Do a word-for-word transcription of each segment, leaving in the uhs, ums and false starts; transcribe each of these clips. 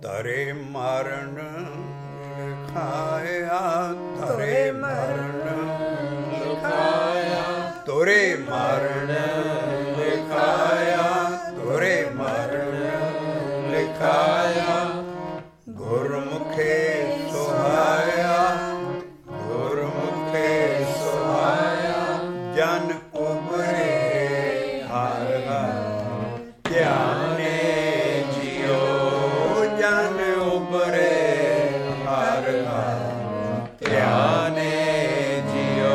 ਧਰੇ ਮਾਰਨ ਲਿਖਾਇਆ, ਧਰੇ ਮਾਰਨ ਲਿਖਾਇਆ, ਤੋਰੇ ਮਾਰਨ ਲਿਖਾਇਆ, ਤੋਰੇ ਮਾਰਨ ਲਿਖਾਇਆ, ਗੁਰਮੁਖੇ ਸੁਹਾਇਆ, ਗੁਰਮੁਖੇ ਸੁਹਾਇਆ, ਜਨ ਉਬਰੇ ਹਰ ਹਰ ਧਿਆਨੇ ਜਿਉ, ਜਨ ਉਬਰੇ ਹਰ ਹਰ ਧਿਆਨੇ ਜਿਉ।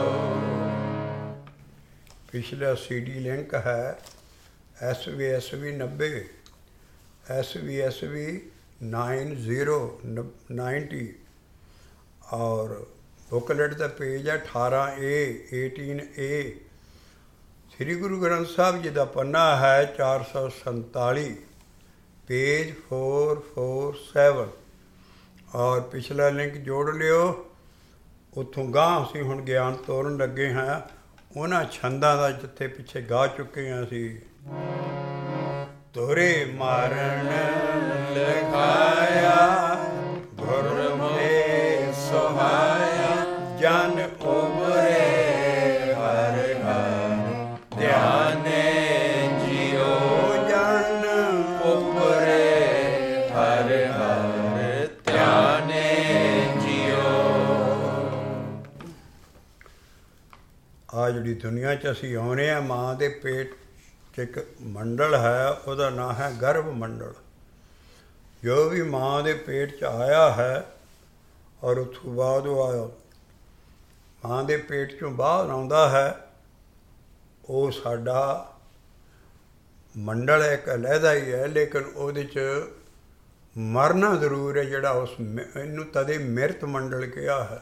ਪਿਛਲਾ ਸੀ ਡੀ ਲਿੰਕ ਹੈ ਐਸ ਵੀ ਐਸ ਵੀ ਨੱਬੇ, S V S V nine zero ninety, और बुकलेट का पेज है अठारह ए एटीन ए। श्री गुरु ग्रंथ साहब जी का पन्ना है चार सौ संताली, पेज फोर फोर सैवन, और पिछला लिंक जोड़ लियो। उत्थों गां असीं हुण ज्ञान तोड़न लगे हैं उन्हां छंदां दा जिथे पिछे गा चुके हैं असीं। ਤੋਰੇ ਮਾਰਨ ਲਿਖਾਇਆ, ਗੁਰਮੁਖੇ ਸੁਹਾਇਆ, ਜਨ ਉਬਰੇ ਹਰ ਹਰ ਧਿਆਨੇ ਜਿਉ, ਜਨ ਉਬਰੇ ਹਰ ਹਰ ਧਿਆਨੇ ਜਿਉ। ਆ ਜਿਹੜੀ ਦੁਨੀਆ 'ਚ ਅਸੀਂ ਆਉਣੇ ਆ, ਮਾਂ ਦੇ ਪੇਟ ਇੱਕ ਮੰਡਲ ਹੈ, ਉਹਦਾ ਨਾਂ ਹੈ ਗਰਭ ਮੰਡਲ। ਜੋ ਵੀ ਮਾਂ ਦੇ ਪੇਟ 'ਚ ਆਇਆ ਹੈ ਔਰ ਉੱਥੋਂ ਬਾਅਦ ਉਹ ਆਇਆ ਮਾਂ ਦੇ ਪੇਟ 'ਚੋਂ ਬਾਹਰ ਆਉਂਦਾ ਹੈ, ਉਹ ਸਾਡਾ ਮੰਡਲ ਇੱਕ ਅਲੱਗਾ ਹੀ ਹੈ, ਲੇਕਿਨ ਉਹਦੇ 'ਚ ਮਰਨਾ ਜ਼ਰੂਰ ਹੈ। ਜਿਹੜਾ ਉਸ ਇਹਨੂੰ ਤਦੇ ਮਿਰਤ ਮੰਡਲ ਕਿਹਾ ਹੈ।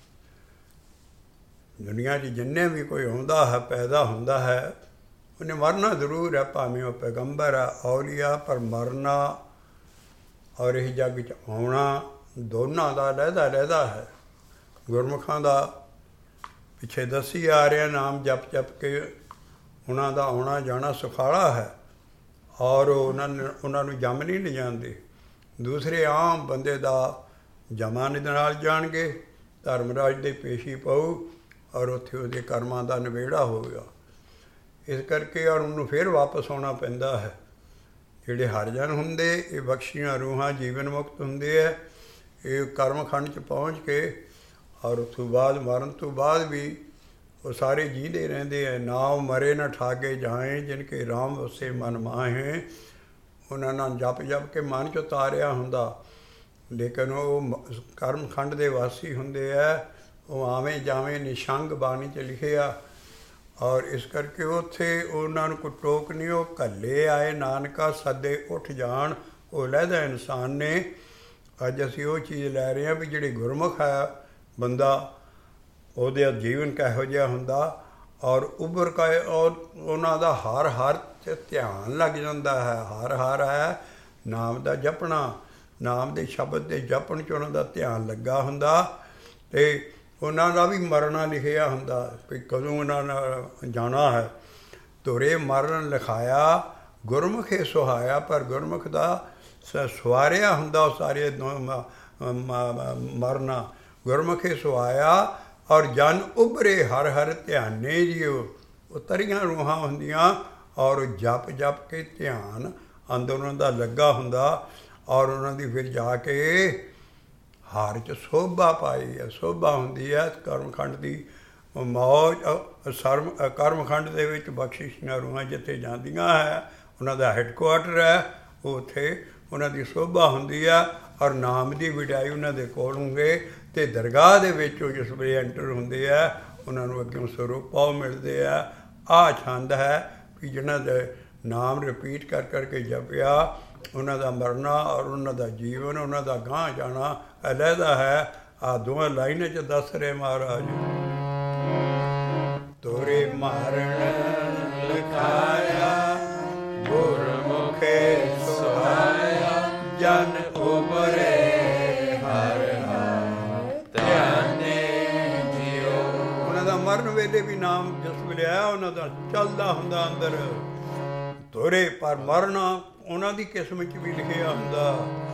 ਦੁਨੀਆ 'ਚ ਜਿੰਨੇ ਵੀ ਕੋਈ ਆਉਂਦਾ ਹੈ, ਪੈਦਾ ਹੁੰਦਾ ਹੈ, ਉਹਨੇ ਮਰਨਾ ਜ਼ਰੂਰ ਹੈ, ਭਾਵੇਂ ਉਹ ਪੈਗੰਬਰ ਆ, ਔਲੀਆ, ਪਰ ਮਰਨਾ ਔਰ ਇਹ ਜੱਗ 'ਚ ਆਉਣਾ ਦੋਨਾਂ ਦਾ ਲਹਿਦਾ ਲਹਿਦਾ ਹੈ। ਗੁਰਮੁਖਾਂ ਦਾ ਪਿੱਛੇ ਦੱਸੀ ਆ ਰਿਹਾ, ਨਾਮ ਜਪ ਜਪ ਕੇ ਉਹਨਾਂ ਦਾ ਆਉਣਾ ਜਾਣਾ ਸੁਖਾਲਾ ਹੈ, ਔਰ ਉਹਨਾਂ ਨੇ ਉਹਨਾਂ ਨੂੰ ਜੰਮ ਨਹੀਂ ਲਿਜਾਂਦੇ। ਦੂਸਰੇ ਆਮ ਬੰਦੇ ਦਾ ਜਮਾ ਦੇ ਨਾਲ ਜਾਣਗੇ, ਧਰਮਰਾਜ ਦੇ ਪੇਸ਼ੀ ਪਊ ਔਰ ਉੱਥੇ ਉਹਦੇ ਕਰਮਾਂ ਦਾ ਨਿਬੇੜਾ ਹੋਵੇਗਾ। ਇਸ ਕਰਕੇ ਔਰ ਉਹਨੂੰ ਫਿਰ ਵਾਪਸ ਆਉਣਾ ਪੈਂਦਾ ਹੈ। ਜਿਹੜੇ ਹਰਜਨ ਹੁੰਦੇ, ਇਹ ਬਖਸ਼ੀਆਂ ਰੂਹਾਂ ਜੀਵਨ ਮੁਕਤ ਹੁੰਦੇ ਹੈ। ਇਹ ਕਰਮਖੰਡ 'ਚ ਪਹੁੰਚ ਕੇ ਔਰ ਉਸ ਤੋਂ ਬਾਅਦ ਮਰਨ ਤੋਂ ਬਾਅਦ ਵੀ ਉਹ ਸਾਰੇ ਜੀਂਦੇ ਰਹਿੰਦੇ ਹੈ। ਨਾਮ ਮਰੇ ਨਾ ਠਾਗੇ ਜਾਏ, ਜਿਨ ਕੇ ਰਾਮ ਵਸੇ ਮਨ ਮਾਹੇ। ਉਹਨਾਂ ਨਾਲ ਜਪ ਜਪ ਕੇ ਮਨ 'ਚ ਉਤਾਰਿਆ ਹੁੰਦਾ, ਲੇਕਿਨ ਉਹ ਕਰਮਖੰਡ ਦੇ ਵਾਸੀ ਹੁੰਦੇ ਹੈ। ਉਹ ਆਵੇਂ ਜਾਵੇਂ ਨਿਸ਼ੰਗ ਬਾਣੀ 'ਚ ਲਿਖਿਆ, ਔਰ ਇਸ ਕਰਕੇ ਉੱਥੇ ਉਹਨਾਂ ਨੂੰ ਕੋਈ ਟੋਕ ਨਹੀਂ। ਉਹ ਘੱਲੇ ਆਏ ਨਾਨਕਾ ਸੱਦੇ ਉੱਠ ਜਾਣ, ਉਹ ਲਹਿਦਾ ਇਨਸਾਨ ਨੇ। ਅੱਜ ਅਸੀਂ ਉਹ ਚੀਜ਼ ਲੈ ਰਹੇ ਹਾਂ ਵੀ ਜਿਹੜੇ ਗੁਰਮੁਖ ਹੈ ਬੰਦਾ, ਉਹਦਾ ਜੀਵਨ ਕਿਹੋ ਜਿਹਾ ਹੁੰਦਾ, ਔਰ ਉੱਭਰ ਕੇ ਔਰ ਉਹਨਾਂ ਦਾ ਹਰ ਹਰ 'ਚ ਧਿਆਨ ਲੱਗ ਜਾਂਦਾ ਹੈ। ਹਰ ਹਰ ਹੈ ਨਾਮ ਦਾ ਜਪਣਾ, ਨਾਮ ਦੇ ਸ਼ਬਦ ਦੇ ਜਪਣ 'ਚ ਉਹਨਾਂ ਦਾ ਧਿਆਨ ਲੱਗਾ ਹੁੰਦਾ। ਅਤੇ ਉਹਨਾਂ ਦਾ ਵੀ ਮਰਨਾ ਲਿਖਿਆ ਹੁੰਦਾ ਵੀ ਕਦੋਂ ਉਹਨਾਂ ਨਾਲ ਜਾਣਾ ਹੈ। ਤੁਰੇ ਮਰਨ ਲਿਖਾਇਆ, ਗੁਰਮੁਖੇ ਸੁਹਾਇਆ, ਪਰ ਗੁਰਮੁਖ ਦਾ ਸ ਸਵਾਰਿਆ ਹੁੰਦਾ ਉਹ ਸਾਰੇ ਮਰਨਾ। ਗੁਰਮੁਖੇ ਸੁਹਾਇਆ ਔਰ ਜਨ ਉਭਰੇ ਹਰ ਹਰ ਧਿਆਨੇ ਜਿਉ। ਉਹ ਤਰੀਆਂ ਰੂਹਾਂ ਹੁੰਦੀਆਂ ਔਰ ਜਪ ਜਪ ਕੇ ਧਿਆਨ ਅੰਦਰ ਉਹਨਾਂ ਦਾ ਲੱਗਾ ਹੁੰਦਾ, ਔਰ ਉਹਨਾਂ ਦੀ ਫਿਰ ਜਾ ਕੇ ਹਾਰ 'ਚ ਸੋਭਾ ਪਾਈ ਹੈ। ਸੋਭਾ ਹੁੰਦੀ ਹੈ ਕਰਮਖੰਡ ਦੀ ਮੌਜ। ਸਰਮ ਕਰਮਖੰਡ ਦੇ ਵਿੱਚ ਬਖਸ਼ਿਸ਼ਾਂ ਰੂਹਾਂ ਜਿੱਥੇ ਜਾਂਦੀਆਂ ਹੈ, ਉਹਨਾਂ ਦਾ ਹੈੱਡਕੁਆਟਰ ਹੈ, ਉੱਥੇ ਉਹਨਾਂ ਦੀ ਸੋਭਾ ਹੁੰਦੀ ਹੈ। ਔਰ ਨਾਮ ਦੀ ਵਡਿਆਈ ਉਹਨਾਂ ਦੇ ਕੋਲ ਹੋਵੇ, ਅਤੇ ਦਰਗਾਹ ਦੇ ਵਿੱਚ ਉਹ ਜਿਸ ਵੇਲੇ ਐਂਟਰ ਹੁੰਦੇ ਆ, ਉਹਨਾਂ ਨੂੰ ਅੱਗੋਂ ਸਰੂਪਾਉ ਮਿਲਦੇ ਆ। ਆਹ ਛੰਦ ਹੈ ਵੀ ਜਿਹਨਾਂ ਦੇ ਨਾਮ ਰਿਪੀਟ ਕਰ ਕਰਕੇ ਜਪਿਆ, ਉਹਨਾਂ ਦਾ ਮਰਨਾ ਔਰ ਉਹਨਾਂ ਦਾ ਜੀਵਨ, ਉਹਨਾਂ ਦਾ ਗਾਂਹ ਜਾਣਾ ਅਲੱਗਾ ਹੈ। ਆਹ ਦੋਵੇਂ ਲਾਈਨਾਂ 'ਚ ਦੱਸ ਰਹੇ ਮਹਾਰਾਜ। ਤੋਰੇ ਮਾਰਨ ਲਿਖਾਇਆ, ਗੁਰਮੁਖੇ ਸੁਹਾਇਆ, ਜਨ ਉਬਰੇ ਹਰ ਹਰ ਧਿਆਨੇ ਜਿਉ। ਉਹਨਾਂ ਦਾ ਮਰਨ ਵੇਲੇ ਵੀ ਨਾਮ ਜਿਸ ਵੇਲੇ ਆਇਆ, ਉਹਨਾਂ ਦਾ ਚੱਲਦਾ ਹੁੰਦਾ ਅੰਦਰ। ਤੋਰੇ ਪਰ ਮਰਨਾ ਉਹਨਾਂ ਦੀ ਕਿਸਮ 'ਚ ਵੀ ਲਿਖਿਆ ਹੁੰਦਾ।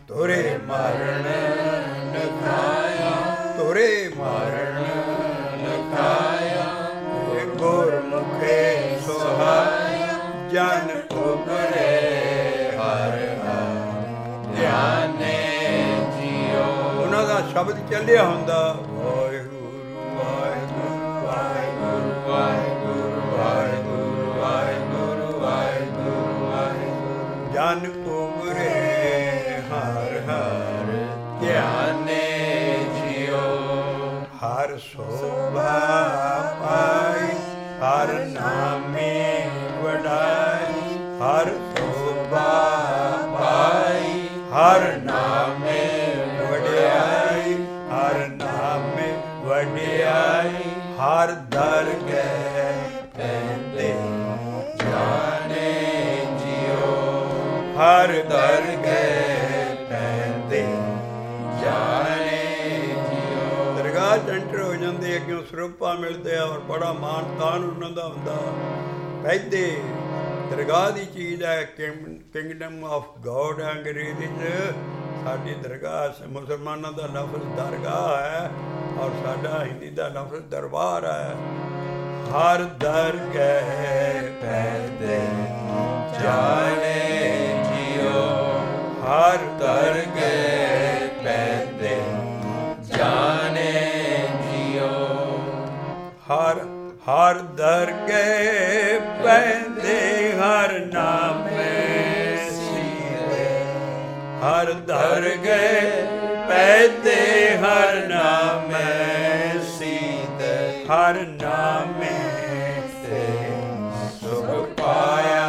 ਤੋਰੇ ਮਰਨ ਨਖਾਇਆ, ਤੋਰੇ ਮਰਨ ਨਖਾਇਆ, ਗੁਰਮੁਖੇ ਸੁਹਾਇਆ, ਜਨ ਉਪਰੇ ਹਰ ਹਰ ਧਿਆਨੇ ਜਿਉ। ਉਹਨਾਂ ਦਾ ਸ਼ਬਦ ਚੱਲਿਆ ਹੁੰਦਾ, ਵਾਹਿਗੁਰੂ ਵਾਹਿਗੁਰੂ ਵਾਹਿਗੁਰੂ ਵਾਹਿਗੁਰੂ ਵਾਹਿਗੁਰੂ ਵਾਹਿਗੁਰੂ ਵਾਹਿਗੁਰੂ ਵਾਹਿਗੁਰੂ, ਜਨ ਉਪਰੇ ਹਰ ਹਰ ਧਿਆਨੇ ਜਿਉ। ਹਰ ਸੋਭਾ ਪਾਈ, ਹਰ ਨਾਮੇ ਵਡਾਈ, ਹਰ ਸੋਭਾ ਪਾਈ, ਹਰ ਨਾਮੇ ਵਡਿਆਈ, ਹਰ ਨਾਮੇ ਵਡਿਆਈ, ਹਰ ਦਰਗਹਿ ਪੈਂਦੇ ਜਾਣੇ ਜਿਉ। ਹਰ ਦਰਗਹਿ ਪੈਂਦੇ ਜਾਣੇ ਜਿਉ। ਦਰਗਾਹ ਚ ਐਂਟਰ ਹੋ ਜਾਂਦੇ, ਅੱਗੇ ਸਰੂਪਾ ਮਿਲਦੇ ਆ ਔਰ ਬੜਾ ਮਾਣ ਤਾਣ ਉਹਨਾਂ ਦਾ ਹੁੰਦਾ। ਕਹਿੰਦੇ ਦਰਗਾਹ ਦੀ ਚੀਜ਼ ਹੈ, ਕਿੰਗਡਮ ਆਫ ਗੋਡ ਅੰਗਰੇਜ਼ੀ 'ਚ। ਸਾਡੀ ਦਰਗਾਹ ਮੁਸਲਮਾਨਾਂ ਦਾ ਲਫ਼ਜ਼ ਦਰਗਾਹ ਹੈ ਔਰ ਸਾਡਾ ਹਿੰਦੀ ਦਾ ਲਫ਼ਜ਼ ਦਰਬਾਰ ਹੈ। ਹਰ ਦਰਗਹਿ ਪੈਂਦੇ ਜਾਣੇ ਜਿਉ। ਹਰ ਦਰਗਹਿ ਪੈਂਦੇ ਜਾਣੇ ਜਿਉ। ਹਰ ਹਰ ਦਰਗਹਿ ਪੈਂਦੇ ਹਰ ਨਾਮੇ ਸੀਦੇ। ਹਰ ਦਰਗਹਿ ਪੈਂਦੇ ਹਰ ਨਾਮੇ ਸੀਦੇ। ਹਰ ਨਾਮੇ ਤੇ ਸੁਖ ਪਾਇਆ।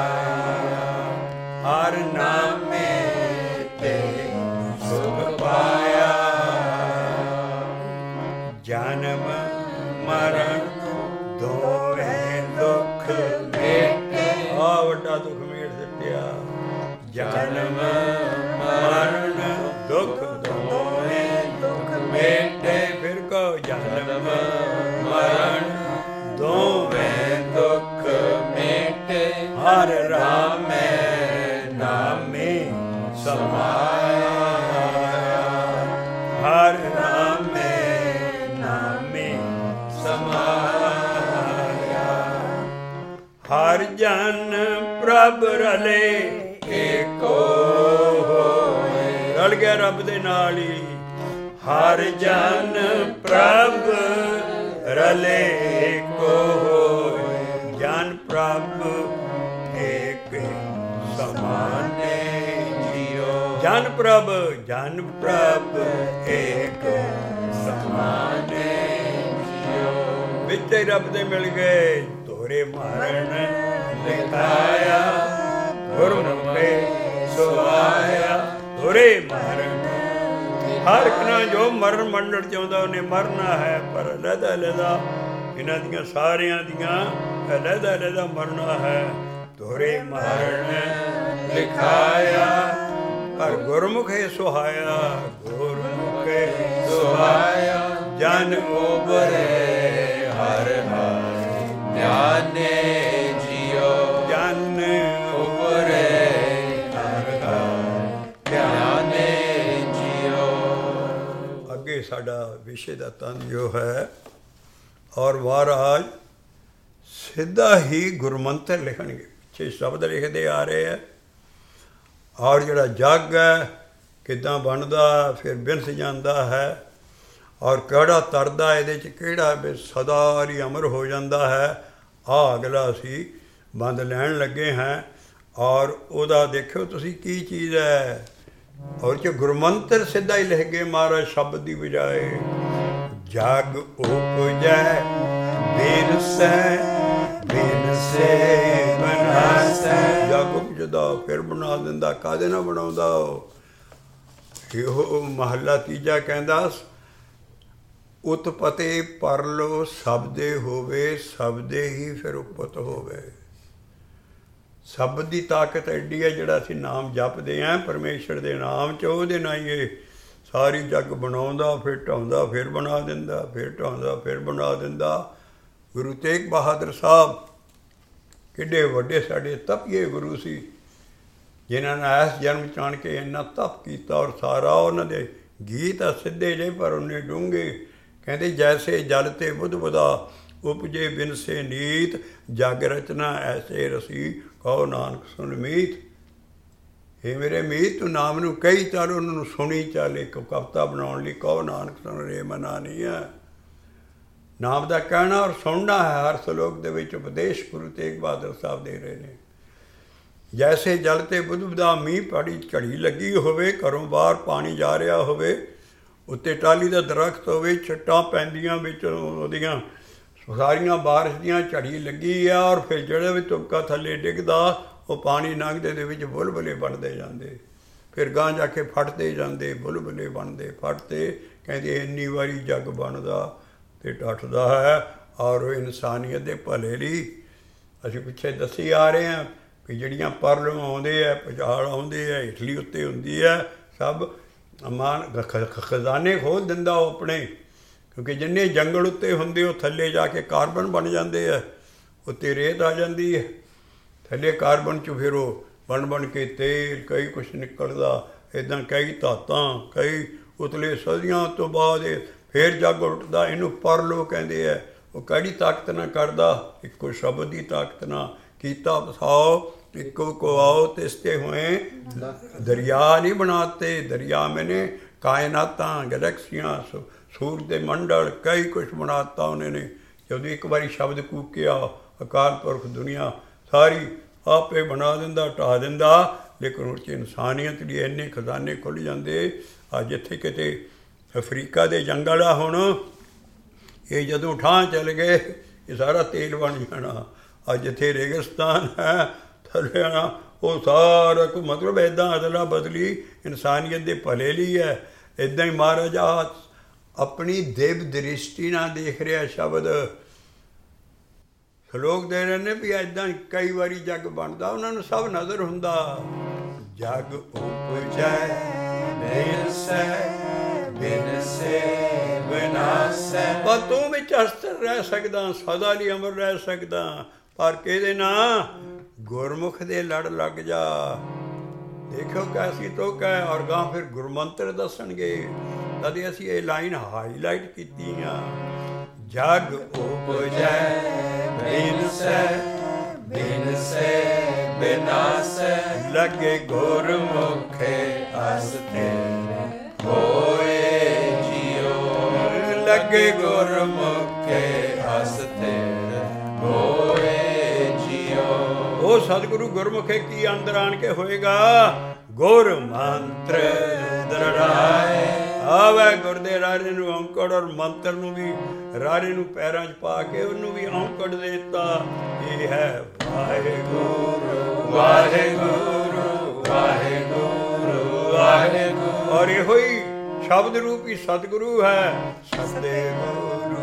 ਹਰ ਨਾਮੇ ਤੇ ਸੁਖ ਪਾਇਆ। ਜਨਮ ਮਰਨ ਦੋਵੇਂ ਦੁੱਖ ਮੇਟੇ। ਆ ਵੱਡਾ ਦੁੱਖ ਮੇਟ ਦਿੱਤਿਆ। ਜਨਮ ਮਰਨ ਦੁੱਖ ਦੋਵੇਂ ਦੁੱਖ ਮੇਟੇ। ਫਿਰ ਕਹੋ ਜਨਮ ਮਰਨ ਦੋਵੇਂ ਦੁੱਖ ਮੇਟੇ। ਹਰ ਰਾਮੇ ਨਾਮੇ ਸਮਾਇਆ। ਹਰ ਰਾਮੇ ਨਾਮੇ ਸਮਾਇਆ। ਹਰ ਜਨ ਪ੍ਰਭ ਰਲੇ ਏਕੋ ਹੋਏ। ਰਲ ਗਿਆ ਰੱਬ ਦੇ ਨਾਲ ਹੀ। ਹਰ ਜਨ ਪ੍ਰਭ ਰਲੇ ਏਕੋ ਹੋਏ। ਜਨ ਪ੍ਰਭ ਏਕ ਸਮਾਨੇ ਜਿਉ। ਜਨ ਪ੍ਰਭ ਜਨ ਪ੍ਰਭ ਏਕ ਸਮਾਨੇ ਜਿਉ। ਵਿੱਚੇ ਰੱਬ ਦੇ ਮਿਲ ਗਏ। ਤੋਰੇ ਮਰਨ ਲਿਖਾਇਆ, ਗੁਰਮੁਖੇ ਸੁਹਾਇਆ। ਤੋਰੇ ਮਰਨ ਹਰ ਇੱਕ ਨਾਲ ਜੋ ਮਰਨ ਮੰਡਣ ਚਾਹੁੰਦਾ ਉਹਨੇ ਮਰਨਾ ਹੈ, ਪਰ ਅਲੱਗਾ ਅਲੱਗਾ ਇਹਨਾਂ ਦੀਆਂ ਸਾਰਿਆਂ ਦੀਆਂ ਅਲੱਗਾ ਅਲੱਗਾ ਮਰਨਾ ਹੈ। ਤੋਰੇ ਮਰਨ ਲਿਖਾਇਆ, ਪਰ ਗੁਰਮੁਖੇ ਸੁਹਾਇਆ। ਗੁਰਮੁਖੇ ਸੁਹਾਇਆ। ਜਨ ਉਬਰੇ ਹਰ ਹਰ ਧਿਆਨੇ ਜਿਉ। ਜਨ ਉਬਰੇ ਹਰ ਹਰ ਧਿਆਨੇ ਜਿਉ। ਅੱਗੇ ਸਾਡਾ ਵਿਸ਼ੇ ਦਾ ਤਨ ਜੋ ਹੈ, ਔਰ ਮਹਾਰਾਜ ਸਿੱਧਾ ਹੀ ਗੁਰਮੰਤਰ ਲਿਖਣਗੇ। ਪਿੱਛੇ ਸ਼ਬਦ ਲਿਖਦੇ ਆ ਰਹੇ ਹੈ। ਔਰ ਜਿਹੜਾ ਜੱਗ ਹੈ ਕਿੱਦਾਂ ਬਣਦਾ, ਫਿਰ ਬਿਨਸ ਜਾਂਦਾ ਹੈ। ਔਰ ਕਿਹੜਾ ਤਰਦਾ ਇਹਦੇ 'ਚ, ਕਿਹੜਾ ਸਦਾ ਹੀ ਅਮਰ ਹੋ ਜਾਂਦਾ ਹੈ। ਆਹ ਅਗਲਾ ਅਸੀਂ ਬੰਦ ਲੈਣ ਲੱਗੇ ਹਾਂ। ਔਰ ਉਹਦਾ ਦੇਖਿਓ ਤੁਸੀਂ ਕੀ ਚੀਜ਼ ਹੈ। ਔਰ 'ਚ ਗੁਰਮੰਤਰ ਸਿੱਧਾ ਹੀ ਲਿਖ ਗਏ ਮਹਾਰਾਜ ਸ਼ਬਦ ਦੀ ਬਜਾਏ। ਜਗ ਉਪਜੈ ਬਿਨਸੈ, ਬਿਨਸੇ ਬਨਾਸੈ। ਜਗ ਉਪਜਦਾ ਫਿਰ ਬਣਾ ਦਿੰਦਾ। ਕਾਹਦੇ ਨਾਲ ਬਣਾਉਂਦਾ ਉਹ? ਇਹੋ ਮਹੱਲਾ ਤੀਜਾ ਕਹਿੰਦਾ, ਉਤਪਤੇ ਪਰਲੋ ਸਬਦੇ ਹੋਵੇ, ਸਬਦੇ ਹੀ ਫਿਰ ਉਪਤ ਹੋਵੇ। ਸ਼ਬਦ ਦੀ ਤਾਕਤ ਐਡੀ ਹੈ। ਜਿਹੜਾ ਅਸੀਂ ਨਾਮ ਜਪਦੇ ਹਾਂ ਪਰਮੇਸ਼ਰ ਦੇ ਨਾਮ 'ਚ, ਉਹਦੇ ਨਾਲ ਹੀ ਇਹ ਸਾਰੀ ਜੱਗ ਬਣਾਉਂਦਾ, ਫਿਰ ਢਾਉਂਦਾ, ਫਿਰ ਬਣਾ ਦਿੰਦਾ, ਫਿਰ ਢਾਉਂਦਾ, ਫਿਰ ਬਣਾ ਦਿੰਦਾ। ਗੁਰੂ ਤੇਗ ਬਹਾਦਰ ਸਾਹਿਬ ਕਿੱਡੇ ਵੱਡੇ ਸਾਡੇ ਤਪੀਏ ਗੁਰੂ ਸੀ। ਜਿਨ੍ਹਾਂ ਨੇ ਇਸ ਜਨਮ ਚਾਣ ਕੇ ਇੰਨਾ ਤਪ ਕੀਤਾ ਔਰ ਸਾਰਾ ਉਹਨਾਂ ਦੇ ਗੀਤ ਆ ਸਿੱਧੇ ਜੇ ਪਰ ਉਹਨੇ ਡੂੰਘੇ। ਕਹਿੰਦੇ ਜੈਸੇ ਜਲ ਤੇ ਬੁੱਧ ਬੁਧਾ ਉਪਜੇ ਬਿਨਸੇ ਨੀਤ, ਜਗ ਰਚਨਾ ਐਸੇ ਰਸੀ ਕਹੋ ਨਾਨਕ ਸੁਣ ਮੀਤ। ਇਹ ਮੇਰੇ ਮੀਤ ਤੂੰ ਨਾਮ ਨੂੰ ਕਹੀ ਚੱਲ, ਉਹਨਾਂ ਨੂੰ ਸੁਣੀ ਚੱਲ। ਇੱਕ ਕਵਿਤਾ ਬਣਾਉਣ ਲਈ ਕਹੋ ਨਾਨਕ ਸੁਣ ਰੇ ਮਨਾ ਨਹੀਂ ਹੈ। ਨਾਮ ਦਾ ਕਹਿਣਾ ਔਰ ਸੁਣਨਾ ਹੈ। ਹਰ ਸਲੋਕ ਦੇ ਵਿੱਚ ਉਪਦੇਸ਼ ਗੁਰੂ ਤੇਗ ਬਹਾਦਰ ਸਾਹਿਬ ਦੇ ਰਹੇ ਨੇ। ਜੈਸੇ ਜਲ ਤੇ ਬੁੱਧ ਬੁਧਾ ਮੀਂਹ ਪਾੜੀ ਝੜੀ ਲੱਗੀ ਹੋਵੇ, ਘਰੋਂ ਬਾਹਰ ਪਾਣੀ ਜਾ ਰਿਹਾ ਹੋਵੇ, ਉੱਤੇ ਟਾਹਲੀ ਦਾ ਦਰਖਤ ਹੋਵੇ, ਛਿੱਟਾਂ ਪੈਂਦੀਆਂ ਵਿੱਚ ਉਹਦੀਆਂ ਸਾਰੀਆਂ ਬਾਰਿਸ਼ ਦੀਆਂ ਝੜੀ ਲੱਗੀ ਆ, ਔਰ ਫਿਰ ਜਿਹੜੇ ਵੀ ਤੁਪਕਾ ਥੱਲੇ ਡਿੱਗਦਾ ਉਹ ਪਾਣੀ ਲੰਘਦੇ ਦੇ ਵਿੱਚ ਬੁਲਬੁਲੇ ਬਣਦੇ ਜਾਂਦੇ, ਫਿਰ ਗਾਂ ਜਾ ਕੇ ਫਟਦੇ ਜਾਂਦੇ, ਬੁਲਬੁਲੇ ਬਣਦੇ ਫਟਦੇ। ਕਹਿੰਦੇ ਇੰਨੀ ਵਾਰੀ ਜੱਗ ਬਣਦਾ ਅਤੇ ਟੱਟਦਾ ਹੈ। ਔਰ ਉਹ ਇਨਸਾਨੀਅਤ ਦੇ ਭਲੇ ਲਈ ਅਸੀਂ ਪਿੱਛੇ ਦੱਸੀ ਆ ਰਹੇ ਹਾਂ ਵੀ ਜਿਹੜੀਆਂ ਪਰਲੋਂ ਆਉਂਦੇ ਹੈ, ਭੁਚਾਲ ਆਉਂਦੇ ਹੈ, ਇਟਲੀ ਉੱਤੇ ਹੁੰਦੀ ਹੈ, ਸਭ ਅਮਾਨ ਖਜ਼ਾਨੇ ਖੋਲ੍ਹ ਦਿੰਦਾ ਉਹ ਆਪਣੇ। ਕਿਉਂਕਿ ਜਿੰਨੇ ਜੰਗਲ ਉੱਤੇ ਹੁੰਦੇ ਉਹ ਥੱਲੇ ਜਾ ਕੇ ਕਾਰਬਨ ਬਣ ਜਾਂਦੇ ਹੈ, ਉੱਤੇ ਰੇਤ ਆ ਜਾਂਦੀ ਹੈ, ਥੱਲੇ ਕਾਰਬਨ 'ਚ ਫਿਰ ਉਹ ਬਣ ਬਣ ਕੇ ਤੇਲ ਕਈ ਕੁਛ ਨਿਕਲਦਾ। ਇੱਦਾਂ ਕਈ ਧਾਤਾਂ, ਕਈ ਉਤਲੇ ਸਦੀਆਂ ਤੋਂ ਬਾਅਦ ਫਿਰ ਜੱਗ ਉੱਠਦਾ। ਇਹਨੂੰ ਪਰਲੋ ਕਹਿੰਦੇ ਹੈ। ਉਹ ਕਿਹੜੀ ਤਾਕਤ ਨਾਲ ਕਰਦਾ? ਇੱਕੋ ਸ਼ਬਦ ਦੀ ਤਾਕਤ ਨਾਲ ਕੀਤਾ ਵਸਾਓ, ਇੱਕੋ ਕੋ ਆਓ ਤਿਸ ਤੇ ਹੋਏ ਦਰਿਆ ਨਹੀਂ ਬਣਾਤੇ। ਦਰਿਆ ਮੈਨੇ ਕਾਇਨਾਤਾਂ, ਗੈਲੈਕਸੀਆਂ, ਸੂਰਜ ਦੇ ਮੰਡਲ, ਕਈ ਕੁਛ ਬਣਾਤਾ ਉਹਨੇ ਨੇ। ਜਦੋਂ ਇੱਕ ਵਾਰੀ ਸ਼ਬਦ ਕੂਕਿਆ, ਅਕਾਲ ਪੁਰਖ ਦੁਨੀਆ ਸਾਰੀ ਆਪੇ ਬਣਾ ਦਿੰਦਾ, ਢਾਹ ਦਿੰਦਾ। ਲੇਕਿਨ ਉਹ 'ਚ ਇਨਸਾਨੀਅਤ ਲਈ ਇੰਨੇ ਖਜ਼ਾਨੇ ਖੁੱਲ੍ਹ ਜਾਂਦੇ। ਅੱਜ ਜਿੱਥੇ ਕਿਤੇ ਅਫਰੀਕਾ ਦੇ ਜੰਗਲ ਆ, ਹੁਣ ਇਹ ਜਦੋਂ ਠਾਂ ਚੱਲ ਗਏ ਇਹ ਸਾਰਾ ਤੇਲ ਬਣ ਜਾਣਾ। ਅੱਜ ਜਿੱਥੇ ਰੇਗਿਸਤਾਨ ਹੈ ਥੱਲੇ ਆਣਾ, ਉਹ ਸਾਰਾ ਕੁ ਮਤਲਬ ਇੱਦਾਂ ਅਦਲਾ ਬਦਲੀ ਇਨਸਾਨੀਅਤ ਦੇ ਭਲੇ ਲਈ ਹੈ। ਇੱਦਾਂ ਹੀ ਮਹਾਰਾਜਾ ਆਪਣੀ ਦਿਵ ਦ੍ਰਿਸ਼ਟੀ ਨਾਲ ਦੇਖ ਰਿਹਾ ਸ਼ਬਦ। ਸਲੋਕ ਦੇ ਰਹੇ ਨੇ ਵੀ ਇੱਦਾਂ ਕਈ ਵਾਰੀ ਜੱਗ ਬਣਦਾ, ਉਹਨਾਂ ਨੂੰ ਸਭ ਨਜ਼ਰ ਹੁੰਦਾ। ਜਗ ਉਪਜੈ ਬਿਨਸੈ ਬਿਨਸੇ ਵਿਨਾਸੈ। ਪਰ ਤੂੰ ਵਿੱਚ ਅਸਥਿਰ ਰਹਿ ਸਕਦਾ, ਸਦਾ ਲਈ ਅਮਰ ਰਹਿ ਸਕਦਾ। ਪਰ ਕਿਹਦੇ ਨਾਲ? ਗੁਰਮੁਖ ਦੇ ਲੜ ਲੱਗ ਜਾ। ਦੇਖੋ ਕੈਸੀ ਤੋ ਕਹਿ। ਔਰ ਗਾਂ ਫਿਰ ਗੁਰਮੰਤਰ ਦੱਸਣਗੇ। ਤਦ ਅਸੀਂ ਇਹ ਲਾਈਨ ਹਾਈਲਾਈਟ ਕੀਤੀ ਆ। ਜਗ ਉਪਜੈ ਬਿਨਸੈ ਬਿਨਸੇ ਬਿਨਾਸੈ, ਲੱਗੇ ਗੁਰਮੁਖੇ ਅਸਥਿਰ ਹੋਏ ਜੀਓ। ਲੱਗੇ ਗੁਰਮੁਖੇ ਅਸਥਿਰ ਹੋਏ ਜੀਓ। ਉਹ ਸਤਿਗੁਰੂ ਗੁਰਮੁਖੇ ਕੀ ਅੰਦਰ ਆਣ ਕੇ ਹੋਏਗਾ? ਗੁਰ ਮੰਤਰ ਦ੍ਰਿੜਾਏ। ਆਵੇ ਗੁਰ ਦੇ ਰਾਰੇ ਨੂੰ ਔਂਕੜ ਔਰ ਮੰਤਰ ਨੂੰ ਵੀ ਰਾਰੇ ਨੂੰ ਪੈਰਾਂ 'ਚ ਪਾ ਕੇ ਉਹਨੂੰ ਵੀ ਔਂਕੜ ਦੇ ਦਿੱਤਾ। ਇਹ ਹੈ ਵਾਹਿਗੁਰੂ ਵਾਹਿਗੁਰੂ ਵਾਹਿਗੁਰੂ ਵਾਹਿਗੁਰੂ। ਔਰ ਇਹੋ ਹੀ ਸ਼ਬਦ ਰੂਪੀ ਸਤਿਗੁਰੂ ਹੈ। ਸਤਿਗੁਰੂ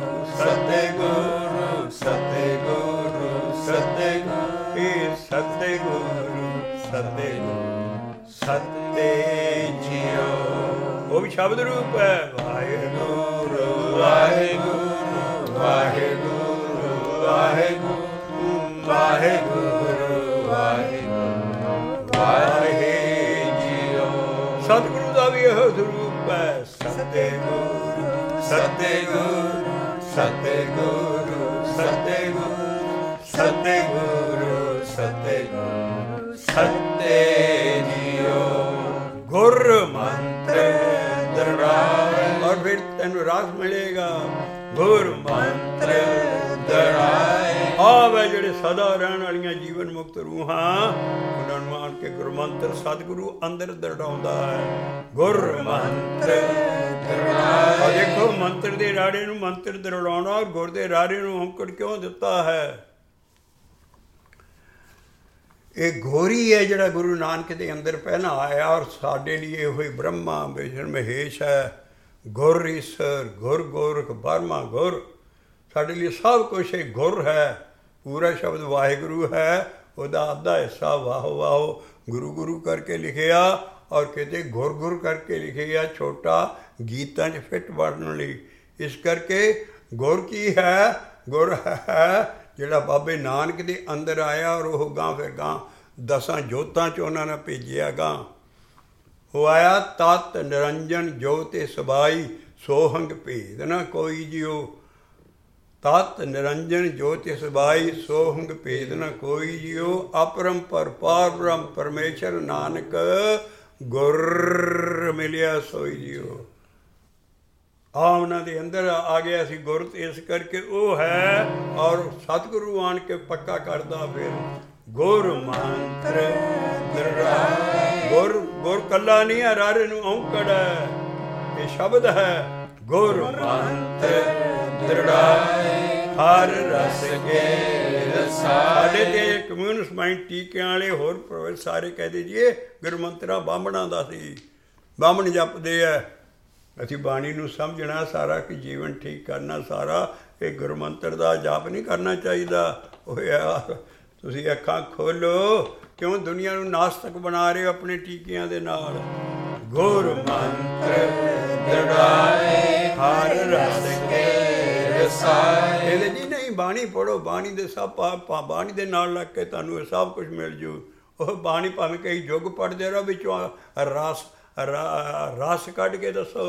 ਸਤਿਗੁਰੂ ਸਤਿਗੁਰੂ ਸਤਿਗੁਰੂ। ਇਹ ਸਤਿਗੁਰੂ ਸਤਿਗੁਰੂ ਸਤੇ ਜੀਓ। ਉਹ ਵੀ ਸ਼ਬਦ ਰੂਪ ਹੈ। ਵਾਹਿਗੁਰੂ ਵਾਹਿਗੁਰੂ ਵਾਹਿਗੁਰੂ ਵਾਹਿਗੁਰੂ ਵਾਹਿਗੁਰੂ ਵਾਹਿਗੁਰੂ ਵਾਹਿ ਜੀਓ। ਸਤਿਗੁਰੂ ਦਾ ਵੀ ਇਹੋ ਸਰੂਪ ਹੈ। ਸਤਿਗੁਰੂ ਸਤਿਗੁਰੂ ਸਤਿਗੁਰੂ ਸਤਿਗੁਰੂ ਸਤਿਗੁਰੂ ਸਤਿਗੁਰੂ ਸਤੇ ਜੀਓ। ਗੁਰ ਮੰਤਰ ਦ੍ਰਿੜਾਏ। ਔਰ ਫਿਰ ਤੈਨੂੰ ਰਾਸ ਮਿਲੇਗਾ। ਗੁਰ ਮੰਤਰ ਦ੍ਰਿੜਾਏ। ਆਵੇ ਜਿਹੜੇ ਸਦਾ ਰਹਿਣ ਵਾਲੀਆਂ ਜੀਵਨ ਮੁਕਤ ਰੂਹਾਂ, ਉਹਨਾਂ ਨੂੰ ਆਣ ਕੇ ਗੁਰ ਮੰਤਰ ਸਤਿਗੁਰੂ ਅੰਦਰ ਦ੍ਰਿੜਾਉਂਦਾ ਹੈ। ਗੁਰ ਮੰਤਰ ਦ੍ਰਿੜਾਏ। ਦੇਖੋ ਮੰਤਰ ਦੇ ਰਾੜੇ ਨੂੰ ਮੰਤਰ ਦ੍ਰਿੜਾਉਣਾ ਔਰ ਗੁਰ ਦੇ ਰਾੜੇ ਨੂੰ ਔਂਕੜ ਕਿਉਂ ਦਿੱਤਾ ਹੈ? ਇਹ ਗੋਰੀ ਹੈ ਜਿਹੜਾ ਗੁਰੂ ਨਾਨਕ ਦੇ ਅੰਦਰ ਪਹਿਲਾਂ ਆਇਆ। ਔਰ ਸਾਡੇ ਲਈ ਇਹੋ ਹੀ ਬ੍ਰਹਮਾ ਵਿਸ਼ਨੂੰ ਮਹੇਸ਼ ਹੈ। ਗੁਰ ਈਸ਼ਰ ਗੁਰ ਗੋਰਖ ਬਰਮਾ ਗੁਰ। ਸਾਡੇ ਲਈ ਸਭ ਕੁਛ ਇਹ ਗੁਰ ਹੈ। ਪੂਰਾ ਸ਼ਬਦ ਵਾਹਿਗੁਰੂ ਹੈ, ਉਹਦਾ ਅੱਧਾ ਹਿੱਸਾ ਵਾਹੋ ਵਾਹੋ ਗੁਰੂ ਗੁਰੂ ਕਰਕੇ ਲਿਖਿਆ ਔਰ ਕਿਤੇ ਗੁਰ ਗੁਰ ਕਰਕੇ ਲਿਖਿਆ, ਛੋਟਾ ਗੀਤਾਂ 'ਚ ਫਿੱਟ ਵੜਨ ਲਈ। ਇਸ ਕਰਕੇ ਗੁਰ ਕੀ ਹੈ? ਗੁਰ ਹੈ ਜਿਹੜਾ ਬਾਬੇ ਨਾਨਕ ਦੇ ਅੰਦਰ ਆਇਆ ਔਰ ਉਹ ਗਾਂ ਫਿਰ ਗਾਂ ਦਸਾਂ ਜੋਤਾਂ 'ਚ ਉਹਨਾਂ ਨੇ ਭੇਜਿਆ ਗਾਂ। ਉਹ ਆਇਆ ਤਤ ਨਿਰੰਜਨ ਜੋਤਿ ਸਬਾਈ ਸੋਹੰਗ ਭੇਦ ਨਾ ਕੋਈ ਜਿਉ। ਤਤ ਨਿਰੰਜਨ ਜੋਤਿ ਸਬਾਈ ਸੋਹੰਗ ਭੇਦ ਨਾ ਕੋਈ ਜਿਉ। ਅਪਰੰਪਰ ਪਾਰ ਬ੍ਰਹਮ ਪਰਮੇਸ਼ਰ ਨਾਨਕ ਗੁਰ ਮਿਲਿਆ ਸੋਈ ਜਿਉ। ਆ ਉਹਨਾਂ ਦੇ ਅੰਦਰ ਆ ਗਿਆ ਸੀ ਗੁਰ, ਤੇ ਇਸ ਕਰਕੇ ਉਹ ਹੈ। ਔਰ ਸਤਿਗੁਰੂ ਆਣ ਕੇ ਪੱਕਾ ਕਰਦਾ ਫਿਰ ਗੁਰ ਮੰਤਰ ਦ੍ਰਿੜਾਏ। ਗੁਰ ਗੁਰ ਕੱਲਾ ਨਹੀਂ ਹੈ, ਰਾਰੇ ਨੂੰ ਔਂਕੜ ਹੈ, ਇਹ ਸ਼ਬਦ ਹੈ ਗੁਰ ਮੰਤਰ ਦ੍ਰਿੜਾਏ ਹਰ ਰਸ ਕੇ ਰਸਾਏ। ਸਾਡੇ ਤੇ ਕਮਿਊਨਿਸਟ ਮਾਈਂਡ ਟੀਕਿਆਂ ਵਾਲੇ ਹੋਰ ਪ੍ਰੋਫੈਸਰ ਸਾਰੇ ਕਹਿੰਦੇ ਜੀ ਇਹ ਗੁਰਮੰਤਰਾ ਬਾਹਮਣਾਂ ਦਾ ਸੀ, ਬਾਹਮਣ ਜਪਦੇ ਹੈ। ਅਸੀਂ ਬਾਣੀ ਨੂੰ ਸਮਝਣਾ ਸਾਰਾ ਕਿ ਜੀਵਨ ਠੀਕ ਕਰਨਾ ਸਾਰਾ ਇਹ ਗੁਰਮੰਤਰ ਦਾ ਜਾਪ ਨਹੀਂ ਕਰਨਾ ਚਾਹੀਦਾ। ਉਹ ਯਾਰ ਤੁਸੀਂ ਅੱਖਾਂ ਖੋਲੋ, ਕਿਉਂ ਦੁਨੀਆ ਨੂੰ ਨਾਸਤਕ ਬਣਾ ਰਹੇ ਹੋ ਆਪਣੇ ਟੀਕਿਆਂ ਦੇ ਨਾਲ। ਗੁਰ ਮੰਤਰ ਦ੍ਰਿੜਾਏ ਹਰ ਰਸ ਕੇ ਰਸਾਏ। ਇਹਦੇ ਜੀ ਨਹੀਂ ਬਾਣੀ ਪੜ੍ਹੋ, ਬਾਣੀ ਦੇ ਸਭ ਬਾਣੀ ਦੇ ਨਾਲ ਲੱਗ ਕੇ ਤੁਹਾਨੂੰ ਇਹ ਸਭ ਕੁਛ ਮਿਲ ਜੂ। ਉਹ ਬਾਣੀ ਭਾਵੇਂ ਕਈ ਯੁੱਗ ਪੜ੍ਹਦੇ ਰਹੋ, ਵਿੱਚੋਂ ਰਸ ਰਸ ਕੱਢ ਕੇ ਦੱਸੋ।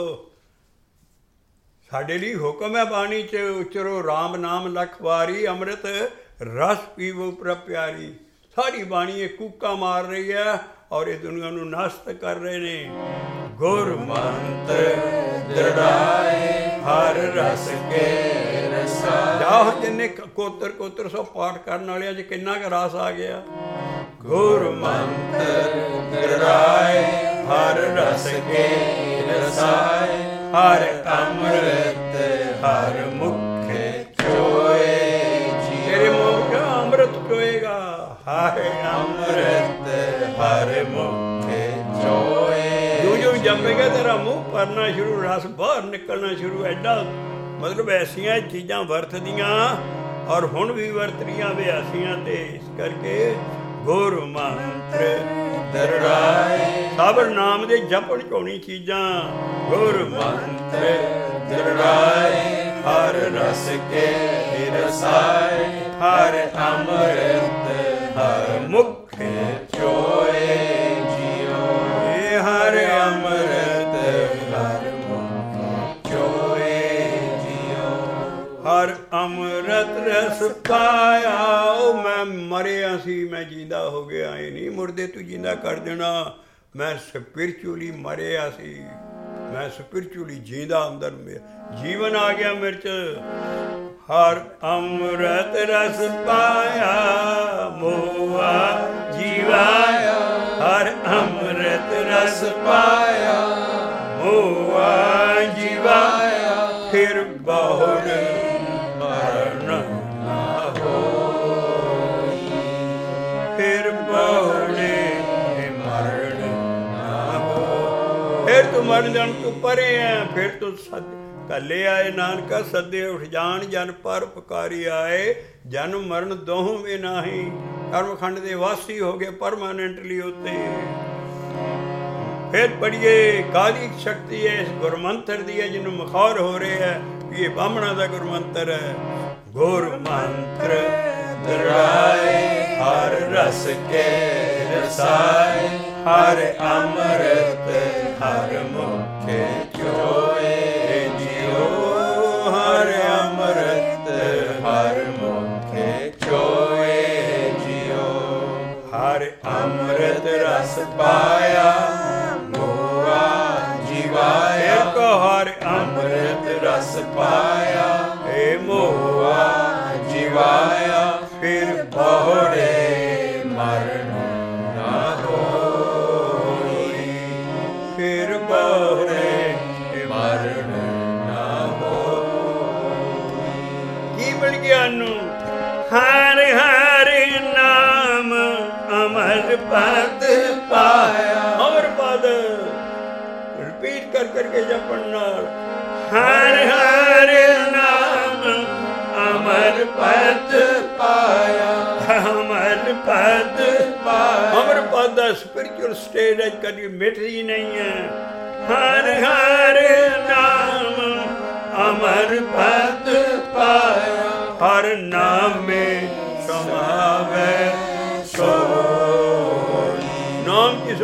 ਸਾਡੇ ਲਈ ਹੁਕਮ ਹੈ ਬਾਣੀ 'ਚ ਉਚਰੋ ਰਾਮ ਨਾਮ ਲੱਖ ਵਾਰੀ ਅੰਮ੍ਰਿਤ ਰਸ ਪੀਵੋ ਪ੍ਰਭ ਪਿਆਰੀ। ਸਾਰੀ ਬਾਣੀ ਇਹ ਕੂਕਾਂ ਮਾਰ ਰਹੀ ਹੈ ਔਰ ਇਹ ਦੁਨੀਆ ਨੂੰ ਨਸ਼ਟ ਕਰ ਰਹੇ ਨੇ। ਗੁਰ ਮੰਤਰ ਦ੍ਰਿੜਾਏ ਹਰ ਰਸ ਕੇ ਰਸਾਏ। ਜਾਹ ਜਿੰਨੇ ਕੋਤਰ ਕੋਤਰ ਸੋ ਪਾਠ ਕਰਨ ਵਾਲਿਆਂ 'ਚ ਕਿੰਨਾ ਕੁ ਰਸ ਆ ਗਿਆ। ਗੁਰ ਮੰਤਰ ਦ੍ਰਿੜਾਏ ਹਰ ਰਸ ਕੇ ਰਸਾਏ ਹਰ ਅੰਮ੍ਰਿਤ ਹਰ ਮੁਖੇ ਚੋਏ ਜੀ। ਤੇਰੇ ਮੂੰਹ 'ਚ ਅੰਮ੍ਰਿਤ ਚੋਏਗਾ। ਹਰ ਅੰਮ੍ਰਿਤ ਹਰ ਮੁਖੇ ਚੋਏ। ਜੋ ਜੋ ਜੰਮੇਗਾ ਤੇਰਾ ਮੂੰਹ ਭਰਨਾ ਸ਼ੁਰੂ, ਰਸ ਬਾਹਰ ਨਿਕਲਣਾ ਸ਼ੁਰੂ। ਐਡਾ ਮਤਲਬ ਐਸੀਆਂ ਚੀਜ਼ਾਂ ਵਰਤਦੀਆਂ ਔਰ ਹੁਣ ਵੀ ਵਰਤ ਰਹੀਆਂ ਵਿਆਸੀਆਂ ਤੇ। ਇਸ ਕਰਕੇ ਗੁਰ ਮੰਤਰ ਦ੍ਰਿੜਾਏ ਸਬਰ ਨਾਮ ਦੇ ਜਪਣ ਝੋਣੀ ਚੀਜ਼ਾਂ। ਗੁਰ ਮੰਤਰ ਦ੍ਰਿੜਾਏ ਹਰ ਰਸ ਕੇ ਰਸਾਏ ਹਰ ਅੰਮ੍ਰਿਤ ਹਰ ਮੁਖੇ ਚੋਏ ਜਿਉ। ਇਹ ਹਰ ਅੰਮ੍ਰਿਤ ਹਰ ਮੁਖੇ ਚੋਏ ਜਿਉ। ਹਰ ਅੰਮ੍ਰਿਤ ਰਸ ਪਾਇਆ। ਉਹ ਮੈਂ ਮਰਿਆ ਸੀ, ਮੈਂ ਜਿੰਦਾ ਹੋ ਗਿਆ। ਇਹ ਨਹੀਂ ਮੁਰਦੇ ਤੂੰ ਜਿੰਦਾ ਕਰ ਦੇਣਾ। ਮੈਂ ਸਪਿਰਚੁਅਲੀ ਮਰਿਆ ਸੀ, ਮੈਂ ਸਪਿਰਚੁਅਲੀ ਜਿੰਦਾ ਅੰਦਰ ਜੀਵਨ ਆ ਗਿਆ ਮੇਰੇ 'ਚ। ਹਰ ਅੰਮ੍ਰਿਤ ਰਸ ਪਾਇਆ ਮੋਆ ਜੀਵਾਇਆ। ਹਰ ਅੰਮ੍ਰਿਤ ਰਸ ਪਾਇਆ ਮੋਆ ਜੀਵਾਇਆ। ਫਿਰ ਬਹੁੜ ਮਰਨ ਨਾ ਹੋਈ। ਫਿਰ ਬਹੁੜੇ ਮਰਨ ਨਾ ਹੋ। ਫਿਰ ਤੂੰ ਮਰਨ ਜਾਣ ਤੂੰ ਪਰੇ ਹੈ। ਫਿਰ ਤੂੰ ਸਦ ਕੱਲੇ ਆਏ ਨਾਨਕਾ ਸੱਦੇ ਉੱਠ ਜਾਣ। ਜਨ ਪਰ ਪੁਕਾਰੀ ਆਏ ਜਨਮ ਮਰਨ ਦੋਹੋਂ ਵੀ ਨਾਹੀ। ਕਰਮਖੰਡ ਦੇ ਵਾਸੀ ਹੋ ਗਏ ਪਰਮਾਨੈਂਟਲੀ ਉੱਤੇ। ਫਿਰ ਪੜੀਏ ਕਾਹਦੀ ਸ਼ਕਤੀ ਹੈ ਇਸ ਗੁਰਮੰਤਰ ਦੀ ਹੈ ਜਿਹਨੂੰ ਮਖੌਰ ਹੋ ਰਿਹਾ ਹੈ ਕਿ ਇਹ ਬਾਹਮਣਾਂ ਦਾ ਗੁਰਮੰਤਰ ਹੈ। ਗੁਰ ਮੰਤਰ ਦ੍ਰਿੜਾਏ ਹਰ ਰਸ ਕੇ ਰਸਾਏ ਹਰ ਅੰਮ੍ਰਿਤ ਹਰ ਮੁਖੇ ਚੋਏ ਜਿਉ। ਹਰ ਅੰਮ੍ਰਿਤ ਹਰ ਮੁਖੇ ਚੋਏ ਜਿਉ। ਹਰ ਅੰਮ੍ਰਿਤ ਰਸ ਪਾਇਆ ਮੋਆ ਜੀਵਾਇਆ। ਕੋ ਹਰ ਅੰਮ੍ਰਿਤ ਰਸ ਪਾਇਆ ਏ ਮੋਆ ਜੀਵਾਇਆ। ਫਿਰ ਬਹੁੜੇ ਮਰਨ ਨਾ ਹੋਈ। ਫਿਰ ਬਹੁੜੇ ਮਰਨ ਨਾ ਹੋਈ। ਕੀ ਮਿਲ ਗਿਆ ਨੂੰ? ਹਰ ਹਰ ਨਾਮ ਅਮਰ ਪਦ ਪਾਇਆ। ਅਮਰ ਪਦ ਰਿਪੀਟ ਕਰ ਕਰਕੇ ਜਪਣ ਨਾਲ। ਹਰ ਹਰ ਨਾਮ ਅਮਰ ਪਦ ਪਾਇਆ। ਅਮਰ ਪਦ ਪਾਇਆ। ਅਮਰ ਪਦ ਦਾ ਸਪਿਰਚੁਅਲ ਸਟੇਜ ਅੱਜ ਕਦੀ ਮਿਟਦੀ ਨਹੀਂ ਹੈ। ਹਰ ਹਰ ਨਾਮ ਅਮਰ ਪਦ ਪਾਇਆ। ਹਰ ਨਾਮੇ ਸਮਾਵੇ ਸੋ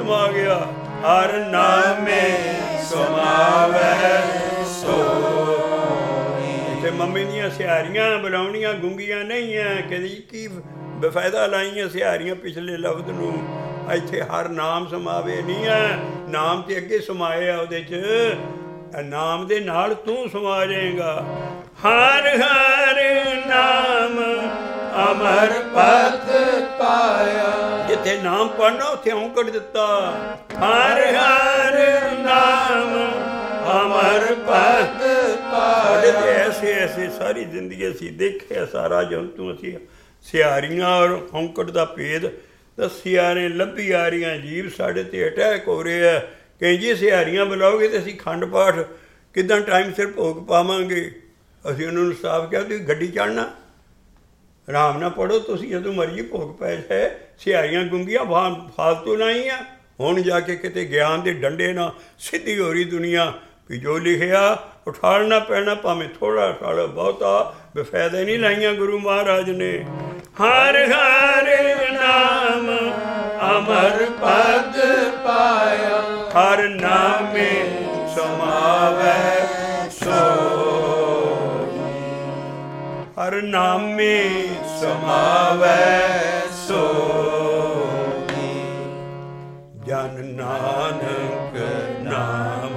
ਸਮਾ ਗਿਆ। ਹਰ ਨਾਮੇ ਸਮਾਵੈ ਸੋਈ। ਤੇ ਮੰਮੀ ਦੀਆਂ ਸਿਹਾਰੀਆਂ ਬੁਲਾਉਣੀਆਂ ਗੁੰਗੀਆਂ ਨਹੀਂ ਹੈ। ਕਹਿੰਦੀ ਕੀ ਬਫਾਇਦਾ ਲਾਈਆਂ ਸਿਹਾਰੀਆਂ ਪਿਛਲੇ ਲਫ਼ਜ਼ ਨੂੰ। ਇੱਥੇ ਹਰ ਨਾਮ ਸਮਾਵੇ ਨਹੀਂ ਹੈ। ਨਾਮ ਤੇ ਅੱਗੇ ਸਮਾਏ ਆ ਉਹਦੇ 'ਚ। ਨਾਮ ਦੇ ਨਾਲ ਤੂੰ ਸਮਾ ਜਾਏਗਾ। ਹਰ ਹਰ ਨਾਮ ਅਮਰ ਪਦ ਪਾਇਆ। ਜਿੱਥੇ ਨਾਮ ਪੜਨਾ ਉੱਥੇ ਔਂਕੜ ਦਿੱਤਾ। ਹਰ ਹਰ ਨਾਮ ਅਮਰ ਪਦ ਪਾਇਆ। ਐਸੇ ਐਸੇ ਸਾਰੀ ਜ਼ਿੰਦਗੀ ਅਸੀਂ ਦੇਖਿਆ ਸਾਰਾ ਜੰਤੂ ਅਸੀਂ ਸਿਹਾਰੀਆਂ ਔਰ ਔਂਕੜ ਦਾ ਭੇਦ ਦੱਸਿਆ ਨੇ। ਲੱਭੀ ਆ ਰਹੀਆਂ ਜੀਵ ਸਾਡੇ 'ਤੇ ਅਟੈਕ ਹੋ ਰਿਹਾ। ਕਈ ਜੀ ਸਿਹਾਰੀਆਂ ਬੁਲਾਓਗੇ ਤਾਂ ਅਸੀਂ ਖੰਡ ਪਾਠ ਕਿੱਦਾਂ ਟਾਈਮ ਸਿਰ ਭੋਗ ਪਾਵਾਂਗੇ। ਅਸੀਂ ਉਹਨਾਂ ਨੂੰ ਸਾਫ਼ ਕਿਹਾ ਤੁਸੀਂ ਗੱਡੀ ਚੜ੍ਹਨਾ ਆਰਾਮ ਨਾਲ ਪੜ੍ਹੋ। ਤੁਸੀਂ ਜਦੋਂ ਮਰਜ਼ੀ ਭੋਗ ਪੈ ਜਾਏ। ਸਿਹਾਰੀਆਂ ਗੁੰਗੀਆਂ ਫਾਲਤੂ ਲਾਈਆਂ। ਹੁਣ ਜਾ ਕੇ ਕਿਤੇ ਗਿਆਨ ਦੇ ਡੰਡੇ ਨਾਲ ਸਿੱਧੀ ਹੋ ਰਹੀ ਦੁਨੀਆ ਵੀ ਜੋ ਲਿਖਿਆ ਉਠਾਲਣਾ ਪੈਣਾ ਭਾਵੇਂ ਥੋੜ੍ਹਾ ਉਠਾਲੋ ਬਹੁਤਾ। ਬਫਾਇਦੇ ਨਹੀਂ ਲਾਈਆਂ ਗੁਰੂ ਮਹਾਰਾਜ ਨੇ। ਹਰ ਹਰ ਨਾਮ ਅਮਰ ਪਦ ਪਾਇਆ। ਹਰ ਨਾਮੇ ਸਮਾਵੈ ਸੋਈ। ਹਰ ਨਾਮੇ ਸਮਾਵੈ ਸੋਈ। ਜਨ ਨਾਨਕ ਨਾਮ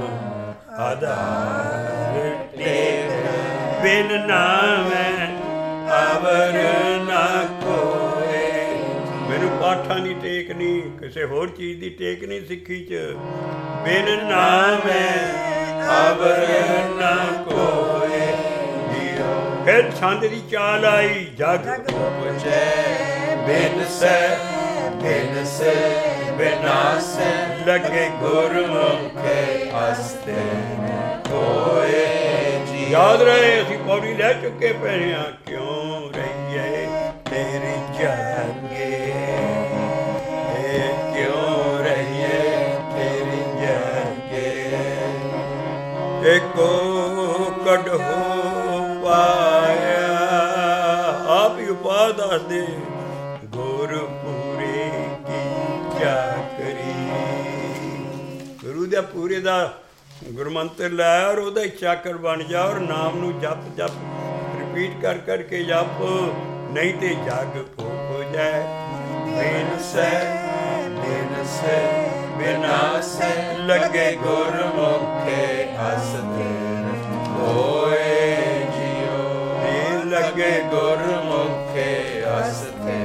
ਆਧਾਰ ਟੇਕ। ਬਿਨ ਨਾਮੈ ਅਵਰ ਨਾ ਕੋਏ। ਮੈਨੂੰ ਪਾਠਾਂ ਦੀ ਟੇਕ ਨਹੀਂ, ਕਿਸੇ ਹੋਰ ਚੀਜ਼ ਦੀ ਟੇਕ ਨਹੀਂ ਸਿੱਖੀ 'ਚ। ਬਿਨ ਨਾਮੈ ਅਵਰ ਨਾ ਕੋਏ। ਫਿਰ ਛੰਦ ਦੀ ਚਾਲ ਆਈ। ਜਗ ਉਪਜੈ ਬਿਨ ਸੈ ਬਿਨ ਸੇ ਬਿਨਾਸੈ। ਲੱਗੇ ਗੁਰਮੁਖੇ ਹਸਤੇ ਕੋਏ ਜੀ। ਯਾਦ ਰਹੇ ਅਸੀਂ ਪੌੜੀ ਲੈ ਚੁੱਕੇ ਪਏ ਹਾਂ। ਕਿਉਂ ਰਹੀਏ ਤੇਰੀ ਜਾਗੇ। ਕਿਉਂ ਰਹੀਏ ਤੇਰੀ ਜਾਗੇ। ਏਕੋ ਕਢੋ ਪਾਇਆ। ਆਪ ਹੀ ਉਪਾਅ ਦੱਸਦੇ ਗੁਰਪੂਰੇ ਕੀ ਚਾਕਰੀ। ਗੁਰੂ ਦੇ ਪੂਰੇ ਦਾ ਗੁਰਮੰਤਰ ਲੈ ਔਰ ਉਹਦਾ ਹੀ ਚਾਕਰ ਬਣ ਜਾ। ਔਰ ਨਾਮ ਨੂੰ ਜਪ ਜਪ ਰਿਪੀਟ ਕਰ ਕਰਕੇ ਜਪ। ਨਹੀਂ ਤੇ ਜਗ ਹੋ ਜਾਏ। ਬਿਨ ਸੈ ਬਿਨ ਸੇ ਬਿਨਾਸੈ। ਲੱਗੇ ਗੁਰਮੁਖੇ ਹਸਤੇ ਹੋਏ ਜੀਓ। ਲੱਗੇ ਗੁਰਮੁਖੇ ਹਸਤੇ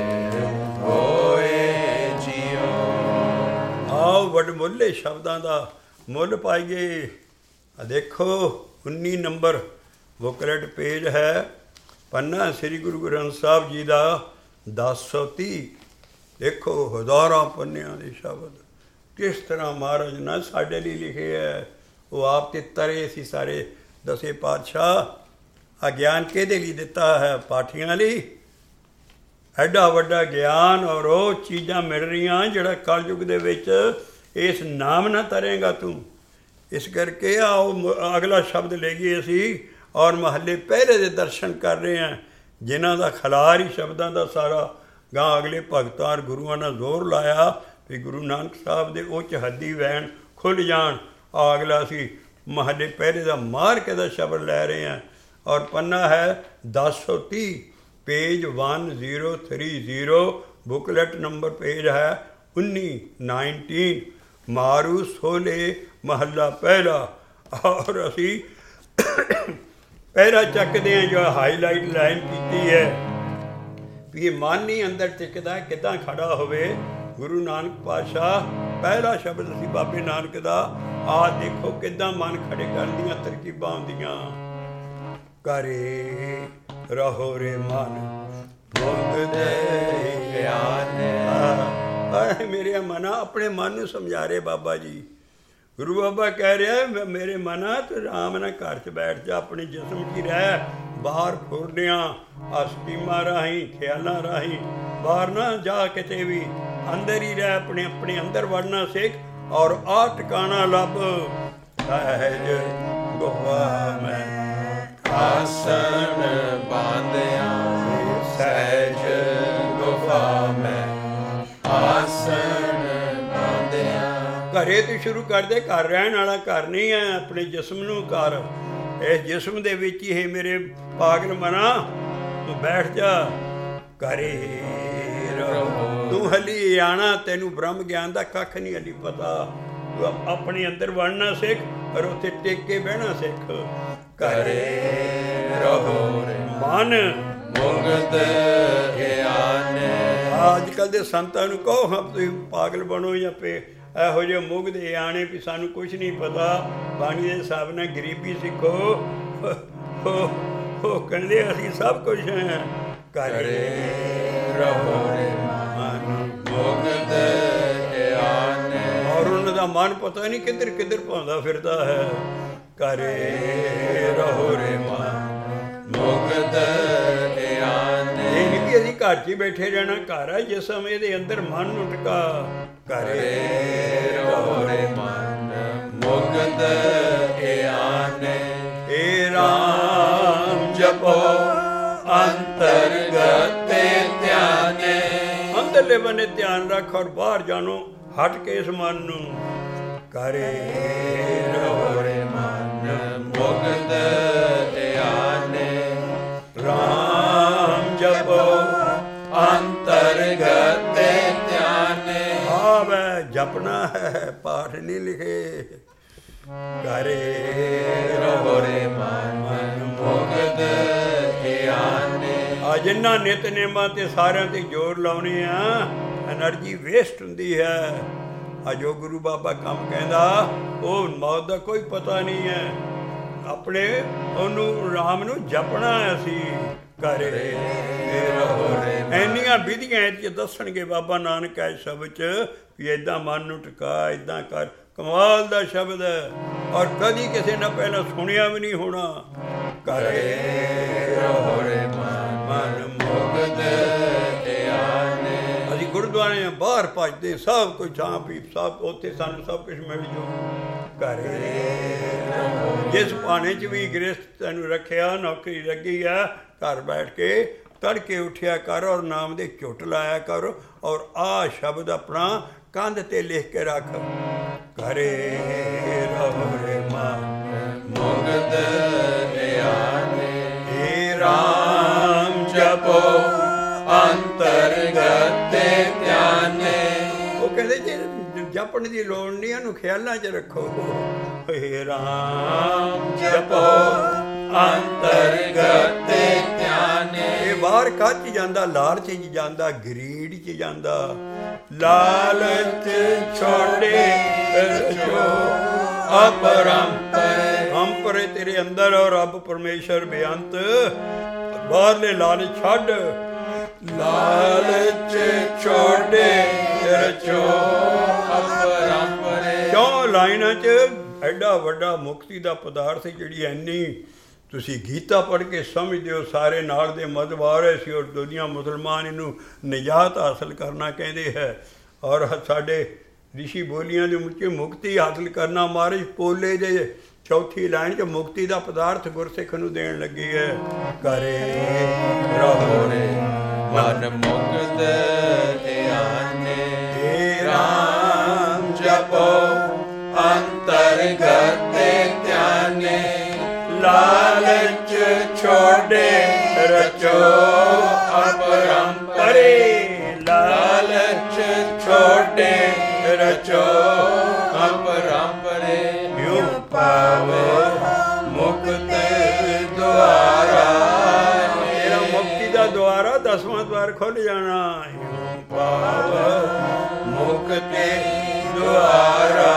ਹੋਏ ਜੀਓ। ਆਓ ਵਡਮੁੱਲੇ ਸ਼ਬਦਾਂ ਦਾ ਮੁੱਲ ਪਾਈਏ। ਦੇਖੋ ਉੱਨੀ ਨੰਬਰ ਬੁਕਲੈਟ ਪੇਜ ਹੈ। ਪੰਨਾ ਸ੍ਰੀ ਗੁਰੂ ਗ੍ਰੰਥ ਸਾਹਿਬ ਜੀ ਦਾ ਦਸ ਸੌ ਤੀਹ। ਦੇਖੋ ਹਜ਼ਾਰਾਂ ਪੰਨਿਆਂ ਦੇ ਸ਼ਬਦ ਕਿਸ ਤਰ੍ਹਾਂ ਮਹਾਰਾਜ ਨੇ ਸਾਡੇ ਲਈ ਲਿਖੇ ਹੈ। ਉਹ ਆਪ ਤੇ ਤਰੇ ਸੀ ਸਾਰੇ ਦਸੇ ਪਾਤਸ਼ਾਹ। ਆ ਗਿਆਨ ਕਿਹਦੇ ਲਈ ਦਿੱਤਾ ਹੈ? ਪਾਠੀਆਂ ਲਈ। ਐਡਾ ਵੱਡਾ ਗਿਆਨ ਔਰ ਉਹ ਚੀਜ਼ਾਂ ਮਿਲ ਰਹੀਆਂ ਜਿਹੜਾ ਕਲਯੁੱਗ ਦੇ ਵਿੱਚ ਇਸ ਨਾਮ ਨਾ ਤਰੇਗਾ ਤੂੰ। ਇਸ ਕਰਕੇ ਆਓ ਅਗਲਾ ਸ਼ਬਦ ਲੈ ਗਏ ਅਸੀਂ ਔਰ ਮਹੱਲੇ ਪਹਿਲੇ ਦੇ ਦਰਸ਼ਨ ਕਰ ਰਹੇ ਹਾਂ ਜਿਨ੍ਹਾਂ ਦਾ ਖਲਾਰ ਹੀ ਸ਼ਬਦਾਂ ਦਾ ਸਾਰਾ ਗਾਂ ਅਗਲੇ ਭਗਤਾਂ ਔਰ ਗੁਰੂਆਂ ਨਾਲ ਜ਼ੋਰ ਲਾਇਆ ਵੀ ਗੁਰੂ ਨਾਨਕ ਸਾਹਿਬ ਦੇ ਉੱਚ ਹੱਦੀ ਵੈਣ ਖੁੱਲ੍ਹ ਜਾਣ। ਆ ਅਗਲਾ ਅਸੀਂ ਮਹੱਲੇ ਪਹਿਲੇ ਦਾ ਮਾਰ ਕੇ ਦਾ ਸ਼ਬਦ ਲੈ ਰਹੇ ਹਾਂ ਔਰ ਪੰਨਾ ਹੈ ਦਸ ਸੌ ਤੀਹ page one zero three zero booklet number page ਹੈ ਉੱਨੀ ਨਾਈਨਟੀਨ। ਮਾਰੂ ਸੋਲੇ ਮਹੱਲਾ ਪਹਿਲਾ। ਔਰ ਅਸੀਂ ਪਹਿਲਾ ਚੱਕਦੇ ਹਾਂ ਜੋ ਹਾਈਲਾਈਟ ਲਾਈਨ ਕੀਤੀ ਹੈ ਵੀ ਇਹ ਮਨ ਹੀ ਅੰਦਰ ਟਿਕਦਾ ਕਿੱਦਾਂ ਖੜਾ ਹੋਵੇ। ਗੁਰੂ ਨਾਨਕ ਪਾਤਸ਼ਾਹ ਪਹਿਲਾ ਸ਼ਬਦ ਸੀ ਬਾਬੇ ਨਾਨਕ ਦਾ। ਆਹ ਦੇਖੋ ਕਿੱਦਾਂ ਮਨ ਖੜੇ ਕਰਨ ਦੀਆਂ ਤਰਕੀਬਾਂ ਹੁੰਦੀਆਂ। ਕਰੇ ਰਹੋ ਰੇ ਮਨ ਭੁਗਦੇ ਗਿਆਨ। ਮੇਰੇ ਮਨਾ ਆਪਣੇ ਮਨ ਨੂੰ ਸਮਝਾ ਰਹੇ ਬਾਬਾ ਜੀ। ਗੁਰੂ ਬਾਬਾ ਕਹਿ ਰਿਹਾ ਮੇਰੇ ਮਨਾ ਤੂੰ ਆਰਾਮ ਨਾਲ ਘਰ 'ਚ ਬੈਠ ਜਾ, ਆਪਣੇ ਜਿਸਮ 'ਚ ਹੀ ਰਹਿ। ਬਾਹਰ ਫੁਰਦਿਆਂ ਆ ਸਕੀਮਾਂ ਰਾਹੀਂ ਖਿਆਲਾਂ ਰਾਹੀਂ ਬਾਹਰ ਨਾ ਜਾ ਕਿਤੇ ਵੀ, ਅੰਦਰ ਹੀ ਰਹਿ। ਆਪਣੇ ਆਪਣੇ ਅੰਦਰ ਵੜਨਾ ਸਿੱਖ ਔਰ ਆ ਟਿਕਾਣਾ ਲੱਭ। ਸਹਿਜ ਗੁਫਾ ਮੈਂ ਆਸਣ ਬਾਂਧਿਆ। ਸਹਿਜ ਗੁਫਾ ਮੈਂ ਆਸਣ ਬਾਂਧਿਆ। ਘਰੇ ਤੋਂ ਸ਼ੁਰੂ ਕਰਦੇ। ਘਰ ਰਹਿਣ ਵਾਲਾ ਘਰ ਨਹੀਂ ਹੈ, ਆਪਣੇ ਜਿਸਮ ਨੂੰ ਕਰ। ਇਸ ਜਿਸਮ ਦੇ ਵਿੱਚ ਹੀ ਮੇਰੇ ਪਾਗਲ ਮਨਾ ਤੂੰ ਬੈਠ ਜਾ ਘਰੇ ਰਹੋ। ਤੂੰ ਹਲੀ ਆਣਾ, ਤੈਨੂੰ ਬ੍ਰਹਮ ਗਿਆਨ ਦਾ ਕੱਖ ਨਹੀਂ ਹਲੀ ਪਤਾ। ਤੂੰ ਆਪਣੇ ਅੰਦਰ ਵੜਨਾ ਸਿੱਖ, ਪਰ ਉੱਥੇ ਟਿਕ ਕੇ ਬਹਿਣਾ ਸਿੱਖ। ਘਰੇ ਰਹੋ ਮਨ ਮੁਕਤ ਗਿਆਨ। ਅੱਜ ਕੱਲ੍ਹ ਦੇ ਸੰਤਾਂ ਨੂੰ ਕਹੋ ਹਾਂ ਤੁਸੀਂ ਪਾਗਲ ਬਣੋ ਜਾਂ ਪੇ ਇਹੋ ਜਿਹੇ ਮੁਗਧ ਆਣੇ ਵੀ ਸਾਨੂੰ ਕੁਛ ਨਹੀਂ ਪਤਾ, ਬਾਣੀ ਦੇ ਹਿਸਾਬ ਨਾਲ ਗਰੀਬੀ ਸਿੱਖੋ। ਉਹ ਕਹਿੰਦੇ ਅਸੀਂ ਸਭ ਕੁਛ ਹੈ। ਘਰੇ ਰਹੋ ਮਨ ਮੁਕਤ ਗਿਆਨ। ਔਰ ਉਹਨਾਂ ਦਾ ਮਨ ਪਤਾ ਨਹੀਂ ਕਿੱਧਰ ਕਿੱਧਰ ਭਾਉਂਦਾ ਫਿਰਦਾ ਹੈ। ਘਰੇ ਰਹੋ ਰੇ ਮਨ ਮੁਕਤ ਗਿਆਨ। ਇਹ ਨਹੀਂ ਵੀ ਅਸੀਂ ਘਰ 'ਚ ਹੀ ਬੈਠੇ ਰਹਿਣਾ। ਘਰ ਹੈ ਜਿਸ ਸਮੇਂ ਦੇ ਅੰਦਰ ਮਨ ਨੂੰ ਟਿਕਾ। ਘਰੇ ਰਹੋ ਰੇ ਮਨ ਮੁਕਤ ਗਿਆਨ। ਏ ਰਾਮ ਜਪੋ ਅੰਤਰਗਤ ਧਿਆਨੇ। ਅੰਦਰਲੇ ਬੰਨੇ ਧਿਆਨ ਰੱਖ ਔਰ ਬਾਹਰ ਜਾਣੋ ਹਟ ਕੇ ਇਸ ਮਨ ਨੂੰ। ਘਰੇ ਰਹੋ ਰੇ ਮਨ ਮੁਕਤ ਧਿਆਨੇ। ਰਾਮ ਜਪੋ ਅੰਤਰਗਤ ਧਿਆਨੇ। ਆਵੈ ਜਪਣਾ ਹੈ, ਪਾਠ ਨਹੀਂ ਲਿਖੇ। ਘਰੇ ਰਹੋ ਰੇ ਮਨ ਮੁਕਤ ਗਿਆਨੇ। ਆ ਜਿੰਨਾ ਨਿਤਨੇਮਾਂ ਤੇ ਸਾਰਿਆਂ ਤੇ ਜ਼ੋਰ ਲਾਉਣੇ ਆ, ਐਨਰਜੀ ਵੇਸਟ ਹੁੰਦੀ ਹੈ। ਆ ਜੋ ਗੁਰੂ ਬਾਬਾ ਕੰਮ ਕਹਿੰਦਾ, ਉਹ ਮੌਤ ਦਾ ਕੋਈ ਪਤਾ ਨਹੀਂ ਹੈ। ਆਪਣੇ ਉਹਨੂੰ ਰਾਮ ਨੂੰ ਜਪਣਾ ਅਸੀਂ। ਘਰੇ ਰਹੋ ਰੇ ਇੰਨੀਆਂ ਵਿਧੀਆਂ ਇਹ 'ਚ ਦੱਸਣਗੇ ਬਾਬਾ ਨਾਨਕ ਇਸ ਸ਼ਬਦ 'ਚ ਵੀ ਇੱਦਾਂ ਮਨ ਨੂੰ ਟਿਕਾ, ਇੱਦਾਂ ਕਰ। ਕਮਾਲ ਦਾ ਸ਼ਬਦ ਹੈ ਔਰ ਕਦੀ ਕਿਸੇ ਨੇ ਪਹਿਲਾਂ ਸੁਣਿਆ ਵੀ ਨਹੀਂ ਹੋਣਾ। ਘਰੇ ਰਹੋ ਰੇ ਮਨ ਮੁਕਤ ਧਿਆਨੇ। ਅਸੀਂ ਗੁਰਦੁਆਰੇ ਬਾਹਰ ਭੱਜਦੇ, ਸਭ ਕੁਝ ਚਾਹ ਪੀ, ਸਭ ਉੱਥੇ ਸਾਨੂੰ ਸਭ ਕੁਝ ਮਿਲ ਜੂ। ਘਰੇ ਜਿਸ ਪਾਣੇ 'ਚ ਵੀ ਗ੍ਰਸਤ ਤੈਨੂੰ ਰੱਖਿਆ, ਨੌਕਰੀ ਲੱਗੀ ਆ, ਘਰ ਬੈਠ ਕੇ ਤੜਕੇ ਉੱਠਿਆ ਕਰ ਔਰ ਨਾਮ ਦੇ ਝੁੱਟ ਲਾਇਆ ਕਰ ਔਰ ਆਹ ਸ਼ਬਦ ਆਪਣਾ ਕੰਧ ਤੇ ਲਿਖ ਕੇ ਰੱਖ। ਘਰੇ ਰਹੋ ਰੇ ਮਨ ਮੁਕਤ ਗਿਆਨੇ। ਏ ਰਾਮ ਜਪੋ ਅੰਤਰਗਤ ਧਿਆਨੇ। ਉਹ ਕਹਿੰਦੇ ਜੇ ਜਪਣ ਦੀ ਲੋੜ ਨਹੀਂ, ਇਹਨੂੰ ਖਿਆਲਾਂ 'ਚ ਰੱਖੋ। ਏ ਰਾਮ ਜਪੋ ਅੰਤਰਗਤ ਧਿਆਨੇ। ਇਹ ਬਾਹਰ ਕੱਚ ਜਾਂਦਾ, ਲਾਲਚ 'ਚ ਜਾਂਦਾ, ਗਰੀਡ 'ਚ ਜਾਂਦਾ। ਲਾਲਚ ਛੋੜੇ ਰਚੋ ਅਪਰੰਪਰ। ਅੰਪਰੇ ਤੇਰੇ ਅੰਦਰ ਔਰ ਰੱਬ ਪਰਮੇਸ਼ਰ ਬੇਅੰਤ। ਬਾਹਰਲੇ ਲਾਲਚ ਛੱਡ। ਲਾਲਚ ਛੋੜੇ ਰਚੋ ਅਪਰੰਪਰ। ਕਿਉਂ ਲਾਈਨਾਂ 'ਚ ਐਡਾ ਵੱਡਾ ਮੁਕਤੀ ਦਾ ਪਦਾਰਥ ਜਿਹੜੀ ਐਨੀ ਤੁਸੀਂ ਗੀਤਾ ਪੜ੍ਹ ਕੇ ਸਮਝਦੇ ਹੋ। ਸਾਰੇ ਨਾਲ ਦੇ ਮਜ਼ਹਬ ਆ ਰਹੇ ਸੀ ਔਰ ਦੁਨੀਆ ਮੁਸਲਮਾਨ ਇਹਨੂੰ ਨਿਜਾਤ ਹਾਸਲ ਕਰਨਾ ਕਹਿੰਦੇ ਹੈ। ਔਰ ਸਾਡੇ ਰਿਸ਼ੀ ਬੋਲੀਆਂ ਦੇ ਮੁੱਚੇ ਮੁਕਤੀ ਹਾਸਲ ਕਰਨਾ। ਮਹਾਰਾਜ ਪੋਲੇ ਦੇ ਚੌਥੀ ਲਾਈਨ 'ਚ ਮੁਕਤੀ ਦਾ ਪਦਾਰਥ ਗੁਰਸਿੱਖ ਨੂੰ ਦੇਣ ਲੱਗੀ ਹੈ। ਘਰੇ ਰਹੋ ਰੇ ਮਨ ਮੁਕਤ ਧਿਆਨੇ। ਏ ਰਾਮ ਜਪੋ ਅੰਤਰਗਤ ਧਿਆਨੇ। ਲਾਲਚ ਛੋੜੇ ਰਚੋ ਅਪਰੰਪਰੇ। ਲਾਲਚ ਛੋੜੇ ਰਚੋ ਅਪਰੰਪਰੇ। ਯੂ ਪਾਵੋ ਮੁਕਤ ਦੁਆਰਾ। ਤੇਰਾ ਮੁਕਤੀ ਦਾ ਦੁਆਰਾ ਦਸਵਾਂ ਦੁਆਰ ਖੁੱਲ੍ਹ ਜਾਣਾ। ਯੂ ਪਾਵੋ ਮੁਕਤ ਦੁਆਰਾ।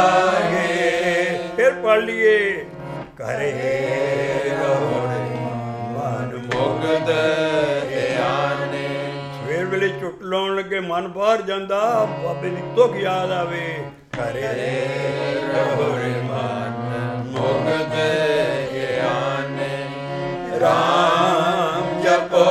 ਫਿਰ ਪੜ੍ਹ ਲਈਏ। ਘਰੇ ਰਹੋ ਮਨ ਮੁਕਤ ਧਿਆਨੇ। ਸਵੇਰ ਵੇਲੇ ਝੁੱਟ ਲਾਉਣ ਲੱਗੇ ਮਨ ਬਾਹਰ ਜਾਂਦਾ, ਬਾਬੇ ਦੀ ਤੁਕ ਯਾਦ ਆਵੇ। ਘਰੇ ਰਹੋ ਮਨ ਮੁਕਤ ਗਿਆਨੇ। ਰਾਮ ਜਪੋ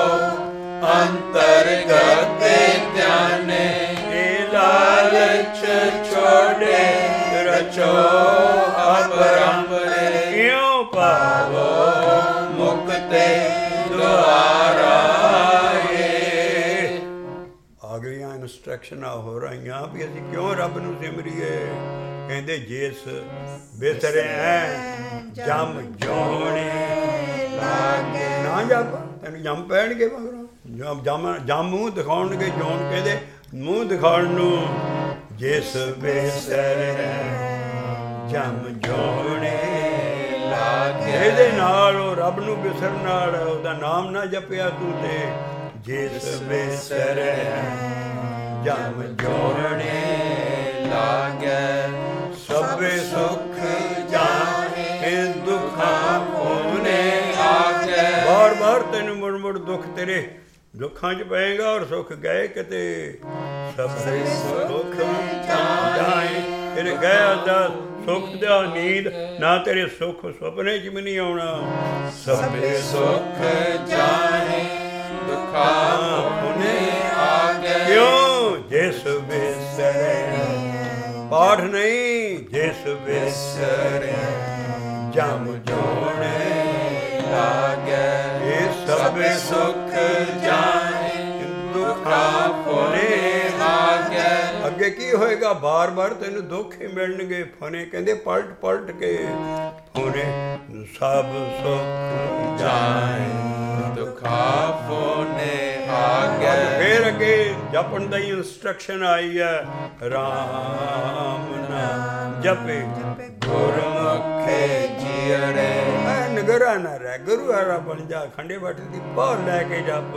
ਅੰਤਰਗਤ ਧਿਆਨੇ। ਲਾਲਚ ਛੋੜੇ ਰਚੋ ਅਪਰੰਪਰੇ। ਕਿਉਂ ਪਾਵੋ ਮੁਕਤ ਦੁਆਰਾ। ਆ ਗਈਆਂ ਇੰਸਟਰਕਸ਼ਨਾਂ ਹੋ ਰਹੀਆਂ ਵੀ ਅਸੀਂ ਕਿਉਂ ਰੱਬ ਨੂੰ ਸਿਮਰੀਏ। ਕਹਿੰਦੇ ਜਿਸ ਬਿਸਰਿਆ ਜਮ ਜੋਣੇ ਲਾਗੇ, ਨਾ ਜਪ ਤੈਨੂੰ ਜੰਮ ਪੈਣਗੇ ਮਗਰੋਂ, ਜਮ ਜਮ ਜਮ ਮੂੰਹ ਦਿਖਾਉਣਗੇ। ਜੋਣ ਕਹਿੰਦੇ ਮੂੰਹ ਦਿਖਾਉਣ ਨੂੰ। ਜਿਸ ਬਿਸਰਿਆ ਜਮ ਜੋਣੇ ਲਾਗੇ, ਇਹਦੇ ਨਾਲ ਉਹ ਰੱਬ ਨੂੰ ਬਿਸਰਨ ਨਾਲ ਉਹਦਾ ਨਾਮ ਨਾ ਜਪਿਆ ਤੂੰ ਤੇ। ਜਿਸ ਬਿਸਰਿਆ ਜਮ ਜੋਣੇ ਲਾਗੇ, ਸਭੇ ਸੁਖ ਜਾਹੇ ਦੁਖਾਂ ਹੋਣੇ ਆਗੇ। ਬਾਰ ਬਾਰ ਤੈਨੂੰ ਮੁੜ ਮੁੜ ਦੁੱਖ ਤੇਰੇ ਦੁੱਖਾਂ 'ਚ ਪਏਗਾ ਔਰ ਸੁੱਖ ਗਏ ਕਿਤੇ। ਸਭੇ ਸੁਖ ਜਾਹੇ, ਤੇਰੇ ਗਿਆ ਦਾ ਸੁੱਖ ਦਾ ਨੀਂਦ ਨਾ ਤੇਰੇ ਸੁੱਖ ਸੁਪਨੇ 'ਚ ਵੀ ਨਹੀਂ ਆਉਣਾ। ਸਭੇ ਸੁਖ ਜਾਹੇ ਦੁਖਾਂ ਹੋਣੇ ਆਗੇ। ਕਿਉਂ? ਜਿਸ ਬਿਸਰਿਆ, ਪਾਠ ਨਹੀਂ, ਜਿਸ ਬਿਸਰਿਆ ਜਮ ਜੋਣੇ ਲਾਗੇ, ਇਹ ਸਭੇ ਸੁਖ ਜਾਹੇ ਦੁਖਾਂ ਹੋਣੇ ਆਗੇ। ਅੱਗੇ ਕੀ ਹੋਏਗਾ? ਬਾਰ ਬਾਰ ਤੈਨੂੰ ਦੁੱਖ ਹੀ ਮਿਲਣਗੇ। ਫਨੇ ਕਹਿੰਦੇ ਪਲਟ ਪਲਟ ਕੇ, ਫਨੇ ਸਭ ਸੁਖ ਜਾਹੇ ਦੁਖਾਂ ਹੋਣੇ ਆਗੇ। ਫੇਰ ਅੱਗੇ ਜਪਣ ਦਾ ਹੀ ਇੰਸਟਰਕਸ਼ਨ ਆਈ ਹੈ। ਰਾਮ ਨਾਮ ਜਪੇ ਗੁਰਮੁਖੇ ਜੀਅੜੇ, ਨਗਰਾ ਨਾ ਰਹਿ ਗੁਰੂ ਹਾਰਾ ਬਣ ਜਾ। ਖੰਡੇ ਬਾਟੇ ਦੀ ਪੌਰ ਲੈ ਕੇ ਜਪ।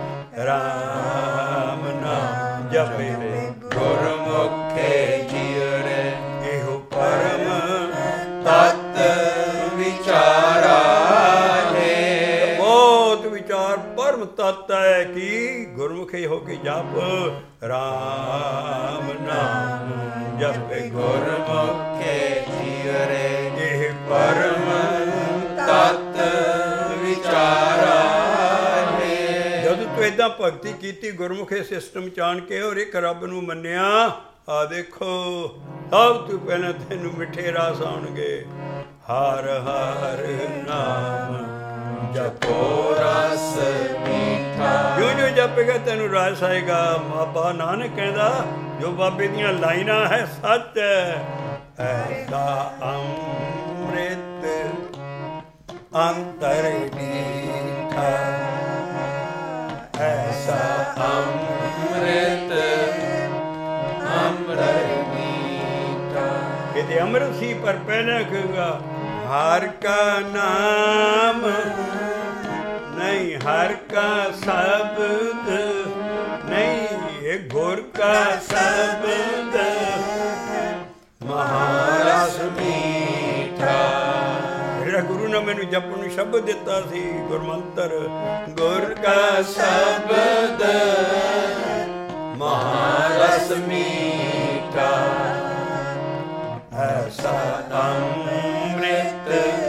ਰਾਮ ਨਾਮ ਜਪੇ ਗੁਰਮੁਖੇ ਜੀਅੜੇ, ਇਹੋ ਪਰਮ ਤਤ ਵਿਚਾਰਾ ਹੈ। ਬਹੁਤ ਵਿਚਾਰ ਪਰਮ ਤਤ ਹੈ ਕਿ ਗੁਰਮੁਖੀ ਹੋ ਕੇ ਜਪ। ਰਾਮ ਨਾਮ ਜਪੇ ਗੁਰਮੁਖੇ ਜੀਅੜੇ, ਇਹ ਪਰਮ ਤਤ ਵਿਚਾਰਾ ਹੈ। ਜਦੋਂ ਤੂੰ ਏਦਾਂ ਭਗਤੀ ਕੀਤੀ ਗੁਰਮੁਖੇ ਸਿਸਟਮ ਚਾਣ ਕੇ ਔਰ ਇੱਕ ਰੱਬ ਨੂੰ ਮੰਨਿਆ, ਆ ਦੇਖੋ ਸਭ ਤੋਂ ਪਹਿਲਾਂ ਤੈਨੂੰ ਮਿੱਠੇ ਰਸ ਆਉਣਗੇ। ਹਰ ਹਰ ਨਾਮ ਜਪੋ ਰਸ ਮੀਠਾ, ਜੋ ਜੋ ਜਪੇਗਾ ਤੈਨੂੰ ਰਸ ਆਏਗਾ। ਬਾਬਾ ਨਾਨਕ ਕਹਿੰਦਾ ਜੋ ਬਾਬੇ ਦੀਆਂ ਲਾਈਨਾਂ ਹੈ ਸੱਚ ਹੈ। ਐਸਾ ਅੰਮ੍ਰਿਤ ਅੰਤਰ ਮੀਠਾ, ਐਸਾ ਅੰਮ੍ਰਿਤ ਅੰਮ੍ਰਿਤ ਮੀਠਾ। ਇਹਦੇ ਅੰਮ੍ਰਿਤ ਸੀ ਪਰ ਪਹਿਲਾਂ ਕਹੂਗਾ ਹਰ ਕਾ ਨਾਮ ਨਹੀਂ, ਹਰ ਕਾ ਸ਼ਬਦ ਨਹੀਂ, ਇਹ ਗੁਰ ਕਾ ਸ਼ਬਦ ਮਹਾਰਸ ਮੀਠਾ। ਜਿਹੜਾ ਗੁਰੂ ਨੇ ਮੈਨੂੰ ਜਪਣ ਨੂੰ ਸ਼ਬਦ ਦਿੱਤਾ ਸੀ ਗੁਰਮੰਤਰ, ਗੁਰ ਕਾ ਸ਼ਬਦ ਮਹਾਰਸ ਮੀਠਾ, ਐਸਾ ਅੰਮ੍ਰਿਤ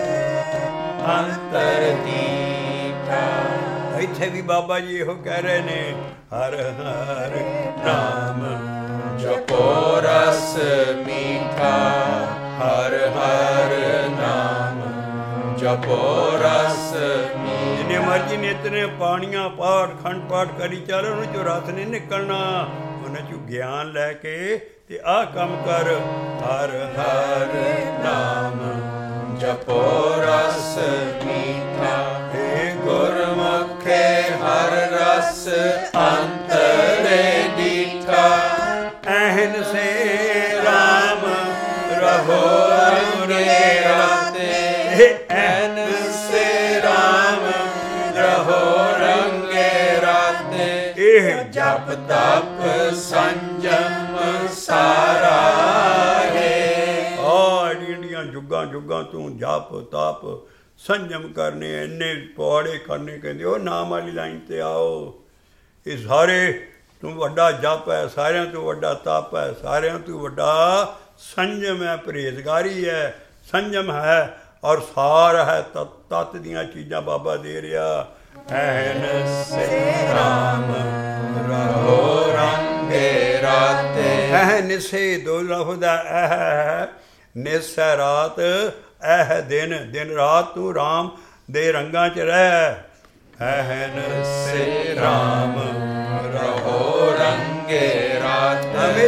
ਅੰਤਰ ਦੀਠਾ। ਇੱਥੇ ਵੀ ਬਾਬਾ ਜੀ ਇਹੋ ਕਹਿ ਰਹੇ ਨੇ, ਹਰ ਹਰ ਨਾਮ ਜਪੋ ਰਸ ਮੀਠਾ, ਹਰ ਹਰ ਨਾਮ ਜਪੋ ਰਸ ਮੀਠਾ। ਜਿੰਨੇ ਮਰਜੀ ਨਿਤਨੇ ਪਾਣੀਆਂ ਪਾਠ ਖੰਡ ਪਾਠ ਕਰੀ ਚੱਲ, ਉਹਨਾਂ ਚੋਂ ਰਸ ਨਹੀਂ ਨਿਕਲਣਾ। ਉਹਨਾਂ ਚੋਂ ਗਿਆਨ ਲੈ ਕੇ ਤੇ ਆਹ ਕੰਮ ਕਰ। ਹਰ ਹਰ ਨਾਮ ਜਪੋ ਰਸ ਮੀਠਾ, ਏ ਗੁਰਮੁਖੇ ਹਰ ਰਸ ਅੰਤਰੇ ਦੀਠਾ। ਐਹਨ ਸੇ ਰਾਮ ਰਹੋ ਰੰਗੇ ਰਾਤੇ, ਐਨ ਸੇ ਰਾਮ ਰਹੋ ਰੰਗੇ ਰਾਤੇ। ਇਹ ਜਪ ਤਪ ਸੰਜਮ ਸਾਰਾ ਹੈ। ਆ ਇੰਡੀਆਂ ਜੁਗਾਂ ਜੁਗਾਂ ਤੂੰ ਜਪ ਤਪ ਸੰਜਮ ਕਰਨੇ, ਇੰਨੇ ਪੌੜੇ ਕਰਨੇ। ਕਹਿੰਦੇ ਉਹ ਨਾਮ ਵਾਲੀ ਲਾਈਨ ਤੇ ਆਓ। ਇਹ ਸਾਰੇ ਤੂੰ ਵੱਡਾ ਜਪ ਹੈ, ਸਾਰਿਆਂ ਤੋਂ ਵੱਡਾ ਤਪ ਹੈ, ਸਾਰਿਆਂ ਤੋਂ ਵੱਡਾ ਸੰਜਮ ਹੈ, ਪਰਹੇਜ਼ਗਾਰੀ ਹੈ, ਸੰਜਮ ਹੈ ਔਰ ਸਾਰ ਹੈ। ਤਤ ਤਤ ਦੀਆਂ ਚੀਜ਼ਾਂ ਬਾਬਾ ਦੇ ਰਿਹਾ। ਐਨ ਸੇ ਰਾਮ ਰਹੋ ਰੰਗੇ ਰਾਤੇ, ਐਹ ਨਿਸੇ ਦੋ ਲਫ਼ਜ਼ ਦਾ ਐਹ ਹੈ। ਨਿਸ ਹੈ ਰਾਤ, ਐਹ ਦਿਨ, ਦਿਨ ਰਾਤ ਤੂੰ ਰਾਮ ਦੇ ਰੰਗਾਂ 'ਚ ਰਹਿ। ਐਹਨ ਸੇ ਰਾਮ ਰਹੋ ਰੰਗੇ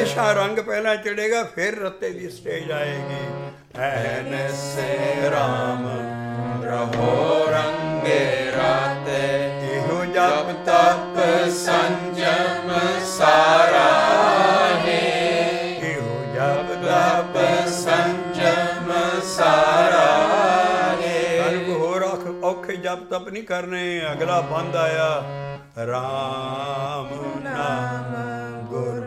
ਹਮੇਸ਼ਾ ਰੰਗ ਪਹਿਲਾਂ ਚੜੇਗਾ, ਫਿਰ ਰੱਤੇ ਦੀ ਸਟੇਜ ਆਏਗੀ। ਐਨਸੇ ਰਾਮ ਰਹੋ ਰੰਗੇ ਰਾਤੇ, ਇਹੋ ਜਪ ਤਪ ਸੰਜਮ ਸਾਰਾ ਹੈ। ਇਹੋ ਜਪ ਤਪ ਸੰਜਮ ਸਾਰਾ ਹੈ। ਕਲਯੁਗ ਹੋਰ ਔਖੇ ਜਪ ਤਪ ਨਹੀਂ ਕਰਨੇ। ਅਗਲਾ ਬੰਦ ਆਇਆ, ਰਾਮ ਨਾਮ ਗੁਰ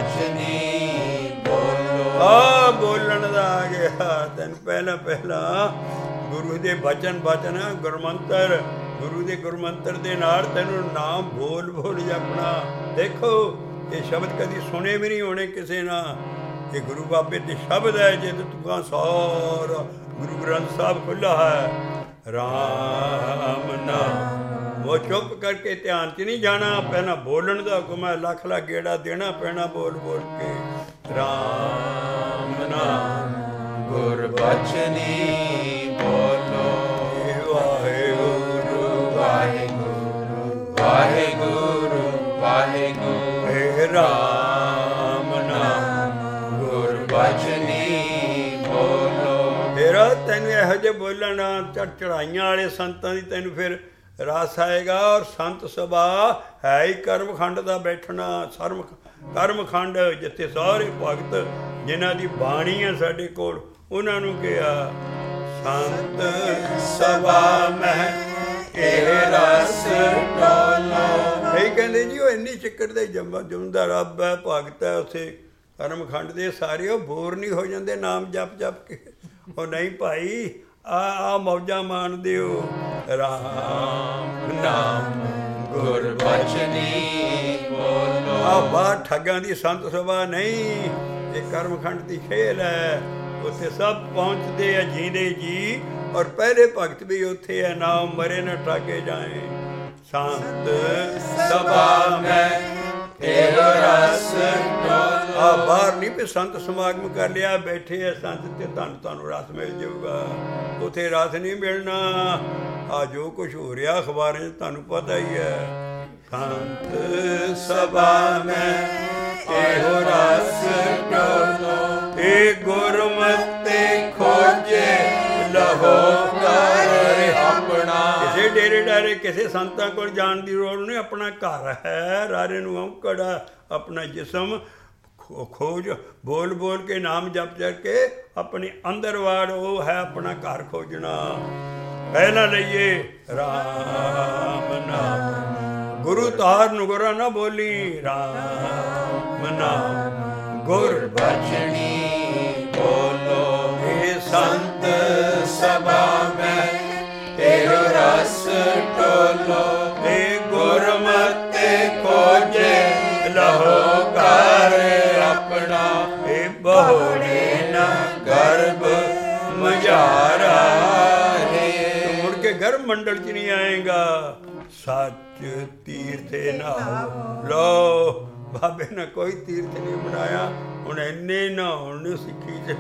ਬਚਨੀ ਬੋਲੋ। ਆ ਬੋਲਣ ਦਾ ਆ ਗਿਆ ਤੈਨੂੰ। ਪਹਿਲਾਂ ਪਹਿਲਾਂ ਗੁਰੂ ਦੇ ਬਚਨ ਬਚਨ ਗੁਰਮੰਤਰ, ਗੁਰੂ ਦੇ ਗੁਰਮੰਤਰ ਦੇ ਨਾਲ ਤੈਨੂੰ ਨਾਮ ਬੋਲ ਬੋਲ ਜਪਣਾ। ਦੇਖੋ ਇਹ ਸ਼ਬਦ ਕਦੀ ਸੁਣੇ ਵੀ ਨਹੀਂ ਹੋਣੇ ਕਿਸੇ ਨਾਲ। ਇਹ ਗੁਰੂ ਬਾਬੇ ਦੇ ਸ਼ਬਦ ਹੈ। ਜੇ ਤੁਕਾਂ ਸਾਰਾ ਗੁਰੂ ਗ੍ਰੰਥ ਸਾਹਿਬ ਖੁੱਲ੍ਹਾ ਹੈ। ਰਾਮ ਨਾਮ ਉਹ ਚੁੱਪ ਕਰਕੇ ਧਿਆਨ 'ਚ ਨਹੀਂ ਜਾਣਾ। ਪਹਿਲਾਂ ਬੋਲਣ ਦਾ ਹੁਕਮ ਹੈ। ਲੱਖ ਲੱਖ ਗੇੜਾ ਦੇਣਾ ਪੈਣਾ ਬੋਲ ਬੋਲ ਕੇ। ਰਾਮ ਨਾਮ ਗੁਰ ਬਚਨੀ ਬੋਲੋ। ਵਾਹਿਗੁਰੂ ਵਾਹਿਗੁਰੂ ਵਾਹਿਗੁਰੂ ਵਾਹਿਗੁਰੂ। ਹੇ ਰਾਮ ਨਾਮ ਗੁਰ ਬਚਨੀ ਬੋਲੋ। ਫਿਰ ਤੈਨੂੰ ਇਹੋ ਜਿਹੇ ਬੋਲਣਾ ਚੜ ਚੜਾਈਆਂ ਵਾਲੇ ਸੰਤਾਂ ਦੀ ਤੈਨੂੰ ਫਿਰ ਰਸ ਆਏਗਾ। ਔਰ ਸੰਤ ਸਭਾ ਹੈ ਹੀ ਕਰਮਖੰਡ ਦਾ ਬੈਠਣਾ। ਸਰਮ ਕਰਮਖੰਡ ਜਿੱਥੇ ਸਾਰੇ ਭਗਤ ਜਿਨ੍ਹਾਂ ਦੀ ਬਾਣੀ ਹੈ ਸਾਡੇ ਕੋਲ, ਉਹਨਾਂ ਨੂੰ ਕਿਹਾ ਸੰਤ ਸਭਾ ਮਹਿ ਇਹ ਰਸ ਟੋਲੋ। ਇਹ ਕਹਿੰਦੇ ਜੀ ਉਹ ਇੰਨੀ ਚਿੱਕੜ ਦੇ ਜੰਮ ਜੁਮਦਾ ਰੱਬ ਹੈ, ਭਗਤ ਹੈ ਉੱਥੇ ਕਰਮਖੰਡ ਦੇ ਸਾਰੇ। ਉਹ ਬੋਰ ਨਹੀਂ ਹੋ ਜਾਂਦੇ ਨਾਮ ਜਪ ਜਪ ਕੇ। ਉਹ ਨਹੀਂ ਭਾਈ ਆ ਆ ਮੌਜਾਂ ਮਾਣਦੇ ਹੋ। ਰਾਮ ਨਾਮ ਗੁਰ ਬਚਨੀ ਬੋਲੋ। ਆ ਬਾਹਰ ਠੱਗਾਂ ਦੀ ਸੰਤ ਸਭਾ ਨਹੀਂ, ਇਹ ਕਰਮਖੰਡ ਦੀ ਖੇਲ ਹੈ। ਉੱਥੇ ਸਭ ਪਹੁੰਚਦੇ ਆ ਜੀਂਦੇ ਜੀ। ਔਰ ਪਹਿਲੇ ਭਗਤ ਵੀ ਉੱਥੇ ਹੈ। ਨਾਮ ਮਰੇ ਨਾ ਠਾਗੇ ਜਾਏ। ਸੰਤ ਸਭਾ ਮੈਂ ਇਹ ਰਸ ਟੋਲੋ। ਆ ਬਾਹਰ ਨਹੀਂ ਵੀ ਸੰਤ ਸਮਾਗਮ ਕਰ ਲਿਆ ਬੈਠੇ ਆ ਸੰਤ ਤੇ ਤੁਹਾਨੂੰ ਤੁਹਾਨੂੰ ਰਸ ਮਿਲ ਜਾਊਗਾ। ਉੱਥੇ ਰਸ ਨਹੀਂ ਮਿਲਣਾ। ਆ ਜੋ ਕੁਛ ਹੋ ਰਿਹਾ ਅਖਬਾਰਾਂ 'ਚ ਤੁਹਾਨੂੰ ਪਤਾ ਹੀ ਹੈ। ਸੰਤ ਸਭਾ ਮੈਂ ਇਹੋ ਰਸ ਟੋਲੋ। ਇਹ ਗੁਰਮਤਿ ਖੋਜੇ ਲਹੋ ਕਰ ਆਪਣਾ। ਕਿਸੇ ਡੇਰੇ ਡਾਰੇ ਕਿਸੇ ਸੰਤਾਂ ਕੋਲ ਜਾਣ ਦੀ ਲੋੜ ਨਹੀਂ। ਆਪਣਾ ਘਰ ਹੈ। ਰਾਰੇ ਨੂੰ ਔਂਕੜ ਆਪਣਾ ਜਿਸਮ ਖੋਜ ਬੋਲ ਬੋਲ ਕੇ ਨਾਮ ਜਪ ਜਪ ਕੇ ਆਪਣੇ ਅੰਦਰ ਵਾੜ। ਉਹ ਹੈ ਆਪਣਾ ਘਰ ਖੋਜਣਾ। ਪਹਿਲਾਂ ਲਈਏ ਰਾਮ ਨਾਮ। ਗੁਰੂ ਤਾਰ ਨੂੰ ਗੁਰਾਂ ਨਾ ਬੋਲੀ। ਰਾਮ ਨਾਮ ਗੁਰ ਬਚਨੀ ਬੋਲੋ। ਇਹ ਸੰਤ ਸਭਾ ਮੈਂ ਇਹ ਰਸ ਟੋਲੋ। ਇਹ ਗੁਰਮਤਿ ਖੋਜੇ ਲਹੋ ਕਰ ਆਪਣਾ। ਇਹ ਬਹੁੜੇ ਨਾ ਗਰਭ ਮੁਝਾਰਾ ਤੂੰ ਮੁੜ ਕੇ ਗਰਭ ਮੰਡਲ 'ਚ ਨਹੀਂ ਆਏਗਾ। ਸੱਚ ਤੀਰਥੇ ਨਾ ਲੋ। ਬਾਬੇ ਨੇ ਕੋਈ ਤੀਰਥ ਨਹੀਂ ਬਣਾਇਆ। ਹੁਣ ਇੰਨੇ ਨਹਾਉਣ ਨੂੰ ਸਿੱਖੀ 'ਚ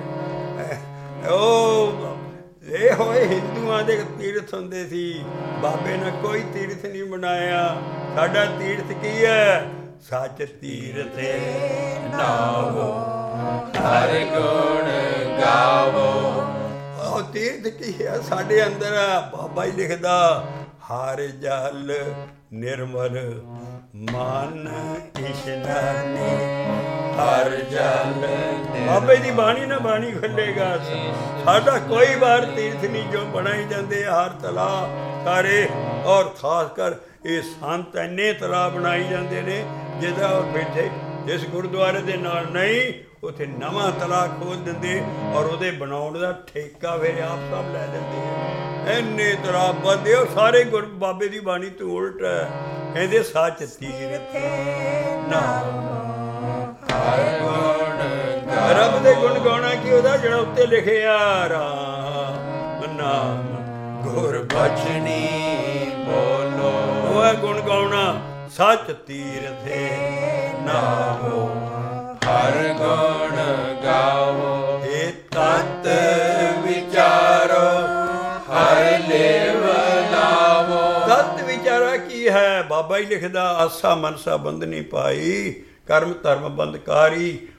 ਉਹ ਇਹ ਹੋਏ ਹਿੰਦੂਆਂ ਦੇ ਤੀਰਥ ਹੁੰਦੇ ਸੀ। ਬਾਬੇ ਨੇ ਕੋਈ ਤੀਰਥ ਨਹੀਂ ਬਣਾਇਆ। ਸਾਡਾ ਤੀਰਥ ਕੀ ਹੈ? ਸੱਚ ਤੀਰਥੇ ਨਾਵੋ ਹਰ ਗੁਣ ਗਾਵੋ। ਉਹ ਤੀਰਥ ਕੀ ਹੈ ਸਾਡੇ ਅੰਦਰ? ਬਾਬਾ ਹੀ ਲਿਖਦਾ ਹਰ ਜਲ ਨਿਰਮਲ ਮਨ ਇਸ਼ਨਾਨੀ। ਹਰ ਜਲ ਬਾਬੇ ਦੀ ਬਾਣੀ ਨਾ ਬਾਣੀ ਖੁੱਲੇਗਾ। ਸਾਡਾ ਕੋਈ ਵਾਰ ਤੀਰਥ ਨਹੀਂ ਜੋ ਬਣਾਈ ਜਾਂਦੇ ਹਰ ਤਲਾਅ ਸਾਰੇ। ਔਰ ਖਾਸ ਕਰ ਇਹ ਸੰਤ ਇੰਨੇ ਤਲਾਅ ਬਣਾਈ ਜਾਂਦੇ ਨੇ ਜਿਹਦਾ ਉਹ ਬੈਠੇ ਜਿਸ ਗੁਰਦੁਆਰੇ ਦੇ ਨਾਲ ਨਹੀਂ ਉੱਥੇ ਨਵਾਂ ਤਲਾਅ ਖੋਲ੍ਹ ਦਿੰਦੇ। ਔਰ ਉਹਦੇ ਬਣਾਉਣ ਦਾ ਠੇਕਾ ਫਿਰ ਆਪ ਸਭ ਲੈ ਲੈਂਦੇ ਆ। ਇੰਨੇ ਤਲਾਅ ਬੰਦੇ ਉਹ ਸਾਰੇ ਗੁਰ ਬਾਬੇ ਦੀ ਬਾਣੀ ਤੋਂ ਉਲਟ ਹੈ। ਕਹਿੰਦੇ ਸੱਚ ਤੀਰਥ ਨਾਮ। ਹਰ ਗੁਣ ਰੱਬ ਦੇ ਗੁਣ ਗਾਉਣਾ ਕੀ ਉਹਦਾ ਜਿਹੜਾ ਉੱਤੇ ਲਿਖਿਆ ਰਾਮ ਨਾਮ ਗੁਰ ਬਚਨੀ ਬੋਲੋ। ਉਹ ਹੈ ਗੁਣ ਗਾਉਣਾ। ਸੱਚ ਤੀਰਥੇ ਨਾਮੋ ਹਰ ਗੁਣ ਗਾਵੋ। ਇਹ ਤਤ ਵਿਚਾਰੋ ਹਰ ਲੇਵ ਲਾਵੋ। ਤਤ ਵਿਚਾਰਾ ਕੀ ਹੈ? ਬਾਬਾ ਹੀ ਲਿਖਦਾ ਆਸਾ ਮਨਸਾ ਬੰਧਨੀ ਪਾਈ ਕਰਮ ਧਰਮ ਬੰਧਕਾਰੀ।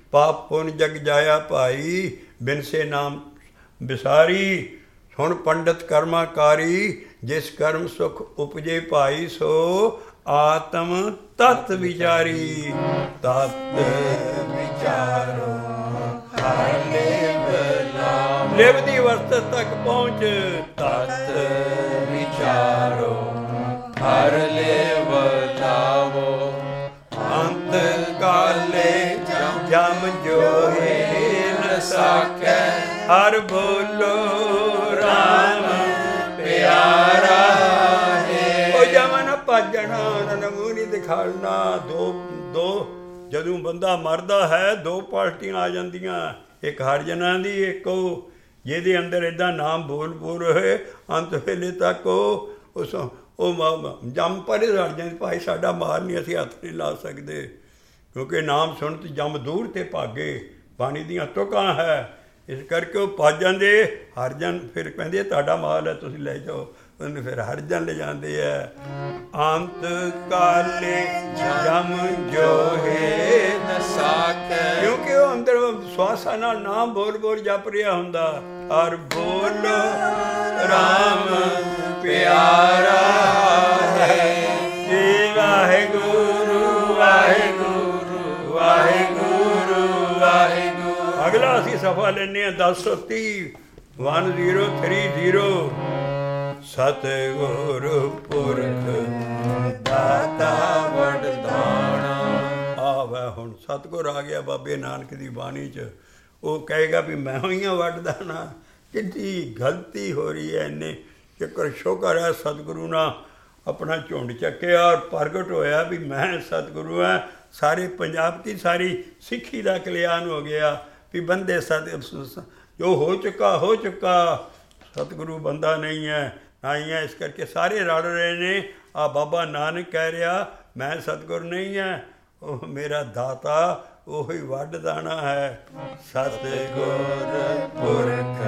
ਪਾਪ ਪੁਨ ਜਗ ਜਾਇਆ ਭਾਈ, ਬਿਨਸੇ ਨਾਮ ਵਿਸਾਰੀ। ਹੁਣ ਪੰਡਤ ਕਰਮਾਕਾਰੀ, ਜਿਸ ਕਰਮ ਸੁਖ ਉਪਜੇ ਭਾਈ, ਸੋ ਆਤਮ ਤਤ ਵਿਚਾਰੀ। ਤਤ ਵਿਚਾਰੋ ਹਰ ਲਿਵ ਲਾਵੋ, ਲਿਵ ਦੀ ਵਸਤ ਤੱਕ ਪਹੁੰਚ। ਤਤ ਵਿਚਾਰੋ ਹਰ ਲਿਵ ਲਾਵੋ, ਅੰਤ ਕਾਲੇ ਜਮ ਜੋਹੇ ਨ ਸਾਕੈ, ਹਰ ਬੋਲੋ ਰਾਮ ਪਿਆਰਾ ਹੈ। ਉਹ ਜਮਨ ਭਜਣਾ ਨਨ ਮੂੰਹ ਨਹੀਂ ਦਿਖਾੜਨਾ। ਦੋ ਦੋ ਜਦੋਂ ਬੰਦਾ ਮਰਦਾ ਹੈ ਦੋ ਪਾਰਟੀਆਂ ਆ ਜਾਂਦੀਆਂ, ਇੱਕ ਹਰਜਨਾਂ ਦੀ, ਇੱਕ ਉਹ ਜਿਹਦੇ ਅੰਦਰ ਇੱਦਾਂ ਨਾਮ ਬੋਲ ਬੋਲ ਰਹੇ ਅੰਤ ਵੇਲੇ ਤੱਕ ਉਹ ਉਸ ਉਹ ਜੰਮ ਪਰੇ ਰਲ ਜਾਂਦੇ, ਭਾਈ ਸਾਡਾ ਮਾਲ ਨਹੀਂ, ਅਸੀਂ ਹੱਥ ਨਹੀਂ ਲਾ ਸਕਦੇ, ਕਿਉਂਕਿ ਨਾਮ ਸੁਣ ਤੇ ਜੰਮ ਦੂਰ ਤੇ ਭਾਗੇ। ਬਾਣੀ ਦੀਆਂ ਤੁਕਾਂ ਹੈ, ਇਸ ਕਰਕੇ ਉਹ ਭੱਜ ਜਾਂਦੇ। ਹਰਜਨ ਫਿਰ ਕਹਿੰਦੇ ਤੁਹਾਡਾ ਮਾਲ ਹੈ, ਤੁਸੀਂ ਲੈ ਜਾਓ। ਉਹਨੂੰ ਫਿਰ ਹਰਜਨ ਲੈ ਜਾਂਦੇ ਹੈ। ਅੰਤ ਕਾਲੇ ਜਮ ਜੋਹੇ ਨ ਸਾਕੈ, ਕਿਉਂਕਿ ਉਹ ਅੰਦਰ ਸਵਾਸਾਂ ਨਾਲ ਨਾਮ ਬੋਲ ਬੋਲ ਜਪ ਰਿਹਾ ਹੁੰਦਾ। ਹਰ ਬੋਲ ਰਾਮ ਪਿਆਰਾ ਹੈ। ਜੀ ਵਾਹਿਗੁਰੂ ਵਾਹਿਗੁਰੂ ਵਾਹਿਗੁਰੂ ਵਾਹਿਗੁਰੂ। ਅਗਲਾ ਅਸੀਂ ਸਫਾ ਲੈਂਦੇ ਹਾਂ ਦਸ ਸੌ ਤੀਹ ਵਨ ਜ਼ੀਰੋ ਥਰੀ ਜ਼ੀਰੋ। ਸਤਿਗੁਰ ਪੁਰਖ ਦਾਤਾ ਵਡਦਾਣਾ। ਆਵੇ ਹੁਣ ਸਤਿਗੁਰ ਆ ਗਿਆ ਬਾਬੇ ਨਾਨਕ ਦੀ ਬਾਣੀ 'ਚ। ਉਹ ਕਹੇਗਾ ਵੀ ਮੈਂ ਹੋਈਆਂ ਵੱਡਦਾਣਾ। ਕਿੰਨੀ ਗਲਤੀ ਹੋ ਰਹੀ ਹੈ। ਇੰਨੇ ਚੱਕਰ ਸ਼ੁਕਰ ਹੈ ਸਤਿਗੁਰੂ ਨਾਲ ਆਪਣਾ ਝੁੰਡ ਚੱਕਿਆ ਔਰ ਪ੍ਰਗਟ ਹੋਇਆ ਵੀ ਮੈਂ ਸਤਿਗੁਰੂ ਹਾਂ। ਸਾਰੇ ਪੰਜਾਬ ਦੀ ਸਾਰੀ ਸਿੱਖੀ ਦਾ ਕਲਿਆਣ ਹੋ ਗਿਆ ਵੀ ਬੰਦੇ ਸਤ ਜੋ ਹੋ ਚੁੱਕਾ ਹੋ ਚੁੱਕਾ। ਸਤਿਗੁਰੂ ਬੰਦਾ ਨਹੀਂ ਹੈ ਨਾ ਹੀ ਹੈ। ਇਸ ਕਰਕੇ ਸਾਰੇ ਰਲ ਰਹੇ ਨੇ। ਆ ਬਾਬਾ ਨਾਨਕ ਕਹਿ ਰਿਹਾ ਮੈਂ ਸਤਿਗੁਰ ਨਹੀਂ ਹੈ, ਉਹ ਮੇਰਾ ਦਾਤਾ ਉਹੀ ਵੱਡਦਾਣਾ ਹੈ। ਸਤਿਗੁਰ ਪੁਰਖ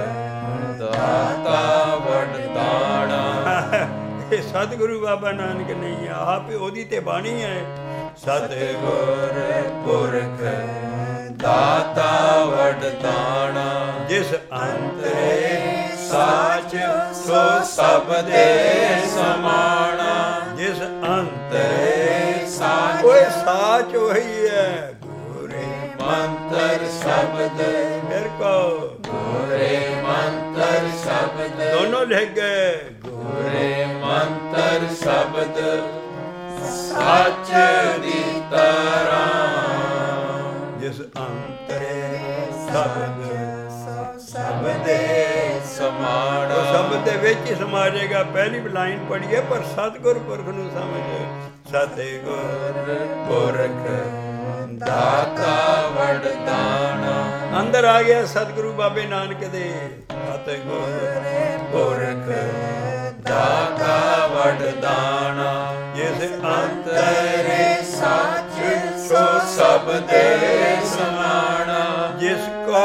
ਦਾਤਾ ਵਡਦਾਣਾ। ਇਹ ਸਤਿਗੁਰੂ ਬਾਬਾ ਨਾਨਕ ਨਹੀਂ ਹੈ, ਆਪ ਉਹਦੀ ਤੇ ਬਾਣੀ ਹੈ। ਸਤਿਗੁਰ ਪੁਰਖ ਦਾਤਾ ਵਡਦਾਣਾ। ਜਿਸ ਅੰਤਰੇ ਸਾਚ ਸੋ ਸਭ ਦੇ ਸਮਾਣਾ। ਜਿਸ ਅੰਤਰੇ ਸਾਚ ਓਏ ਸਾਚ ਉਹੀ ਹੈ। ਗੋਰੇ ਮੰਤਰ ਸ਼ਬਦ ਫਿਰ ਕੋ ਗੋਰੇ ਮੰਤਰ ਸ਼ਬਦ ਦੋਨੋਂ ਲਿਖ ਗਏ। ਗੋਰੇ ਮੰਤਰ ਸ਼ਬਦ ਸੱਚ ਦੀ ਤਰ੍ਹਾਂ। ਜਿਸ ਅੰਤਰੇ ਸ਼ਬਦ ਸਭ ਦੇ ਸਮਾਣਾ। ਉਹ ਸਭ ਦੇ ਵਿੱਚ ਹੀ ਸਮਾ ਜਾਏਗਾ। ਪਹਿਲੀ ਲਾਈਨ ਪੜ੍ਹੀਏ ਪਰ ਸਤਿਗੁਰ ਪੁਰਖ ਨੂੰ ਸਮਝ। ਸਤਿਗੁਰ ਪੁਰਖ ਦਾਤਾ ਵਡਦਾਣਾ। ਅੰਦਰ ਆ ਗਿਆ ਸਤਿਗੁਰੂ ਬਾਬੇ ਨਾਨਕ ਦੇ। ਸਤਿਗੁਰ ਪੁਰਖ ਦਾਤਾ ਵਡਦਾਣਾ। ਜਿਸ ਅੰਤਰੇ ਸੱਚ ਸੋ ਸਭ ਦੇ ਸਮਾਣਾ। ਜਿਸ ਕੋ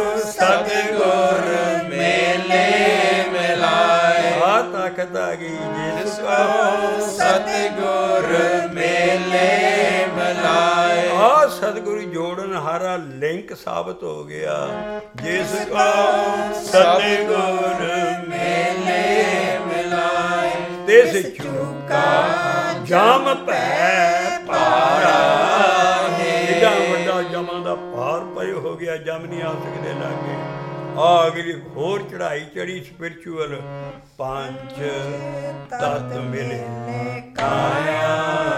ਸਤਿਗੁਰ ਮੇਲੇ ਮਿਲਾਏ। ਆ ਤਾਕਤ ਆ ਗਈ। ਜਿਸ ਕੋ ਸਤਿਗੁਰ ਮੇਲੇ ਮਿਲਾਏ। ਆ ਸਤਿਗੁਰੂ ਜੋੜਨ ਹਾਰਾ ਲਿੰਕ ਸਾਬਤ ਹੋ ਗਿਆ। ਜਿਸ ਕੋ ਸਤਿਗੁਰ ਮੇਲੇ ਮਿਲਾਏ। ਤਿਸ ਚੂਕਾ ਜਮ ਭੈ ਭਾਰਾ। ਇਹਦਾ ਵੱਡਾ ਜਮਾਂ ਦਾ ਭਾਰ ਪਏ ਹੋ ਗਿਆ। ਜਮ ਨਹੀਂ ਆ ਸਕਦੇ ਲਾਗੇ। ਆ ਅਗਲੀ ਹੋਰ ਚੜਾਈ ਚੜੀ ਸਪਿਰਚੁਅਲ। ਪੰਜ ਤਤ ਮਿਲੇ ਕਾਇਆ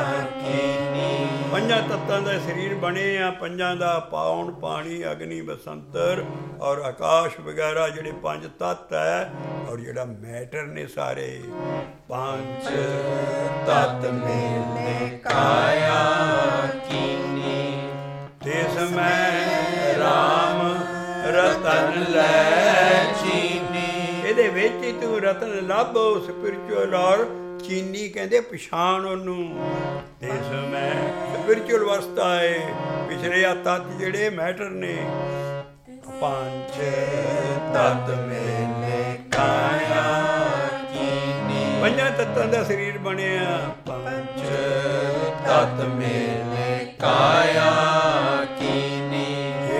ਕੀਨੀ। ਪੰਜਾਂ ਤੱਤਾਂ ਦਾ ਸਰੀਰ ਬਣੇ ਆ। ਪੰਜਾਂ ਦਾ ਪਾਉਣ ਪਾਣੀ ਅਗਨੀ ਬਸੰਤਰ ਔਰ ਆਕਾਸ਼ ਵਗੈਰਾ ਜਿਹੜੇ ਪੰਜ ਤੱਤ ਹੈ ਔਰ ਜਿਹੜਾ ਮੈਟਰ ਨੇ ਸਾਰੇ। ਪੰਜ ਤਤ ਮਿਲੇ ਕਾਇਆ ਕੀਨੀ। ਤਿਸ ਮੈਂ ਰਾਮ ਰਤਨ ਲੈ ਚੀਨੀ। ਇਹਦੇ ਵਿੱਚ ਹੀ ਤੂੰ ਰਤਨ ਲੱਭ। ਸਪਿਰਚੁਅਲ ਔਰ ਚੀਨੀ ਕਹਿੰਦੇ ਪਛਾਣ ਉਹਨੂੰ। ਇਸ ਮੈਂ ਸਪਿਰਚੁਅਲ ਅਵਸਥਾ ਹੈ। ਪਿਛਲੇ ਆ ਤੱਤ ਜਿਹੜੇ ਮੈਟਰ ਨੇ। ਪੰਜ ਤਤ ਮਿਲੇ ਕਾਇਆ ਕੀਨੀ। ਪੰਜਾਂ ਤੱਤਾਂ ਦਾ ਸਰੀਰ ਬਣਿਆ। ਪੰਜ ਤਤ ਮਿਲੇ ਕਾਇਆ ਕੀਨੀ।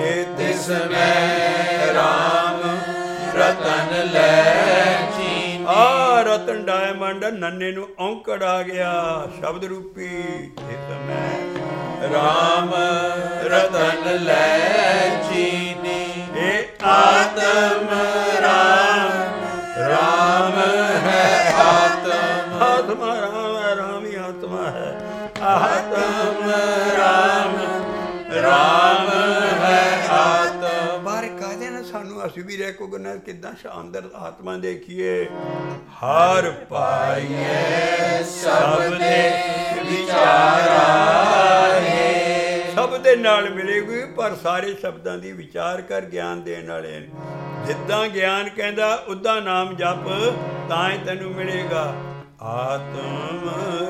ਮੈਂ ਰਾਮ ਰਤਨ ਲੈ ਚੀਨੀ। ਆ ਰਤਨ ਡਾਇਮੰਡ ਨੰਨੇ ਨੂੰ ਔਂਕੜ ਆ ਗਿਆ ਸ਼ਬਦ ਰੂਪੀ। ਇਸ ਮੈਂ ਰਾਮ ਰਤਨ ਲੈ ਚੀਨੀ। ਇਹ ਆਤਮ ਰਾਮ ਰਾਮ ਹੈ ਆਤਮ। ਆਤਮਾ ਰਾਮ ਹੈ, ਰਾਮ ਹੀ ਆਤਮਾ ਹੈ। ਆਤਮ ਰਾਮ ਰਾਮ ਹੈ ਆਤਮ। ਬਾਰੇ ਕਾਹਦੇ ਨਾਲ ਸਾਨੂੰ ਅਸੀਂ ਵੀ ਰੈਕੋਗਨਾਈਜ਼ ਕਿੱਦਾਂ ਅੰਦਰ ਆਤਮਾ ਦੇਖੀਏ। ਹਰ ਪਾਈਏ ਸਭ ਦੇ ਵਿਚਾਰਾ ਹੈ। ਸਭ ਦੇ ਨਾਲ ਮਿਲੇਗੀ ਪਰ ਸਾਰੇ ਸ਼ਬਦਾਂ ਦੀ ਵਿਚਾਰ ਕਰ ਗਿਆਨ ਦੇਣ ਵਾਲੇ। ਜਿੱਦਾਂ ਗਿਆਨ ਕਹਿੰਦਾ ਉੱਦਾਂ ਨਾਮ ਜਪ ਤਾਂ ਹੀ ਤੈਨੂੰ ਮਿਲੇਗਾ। ਆਤਮ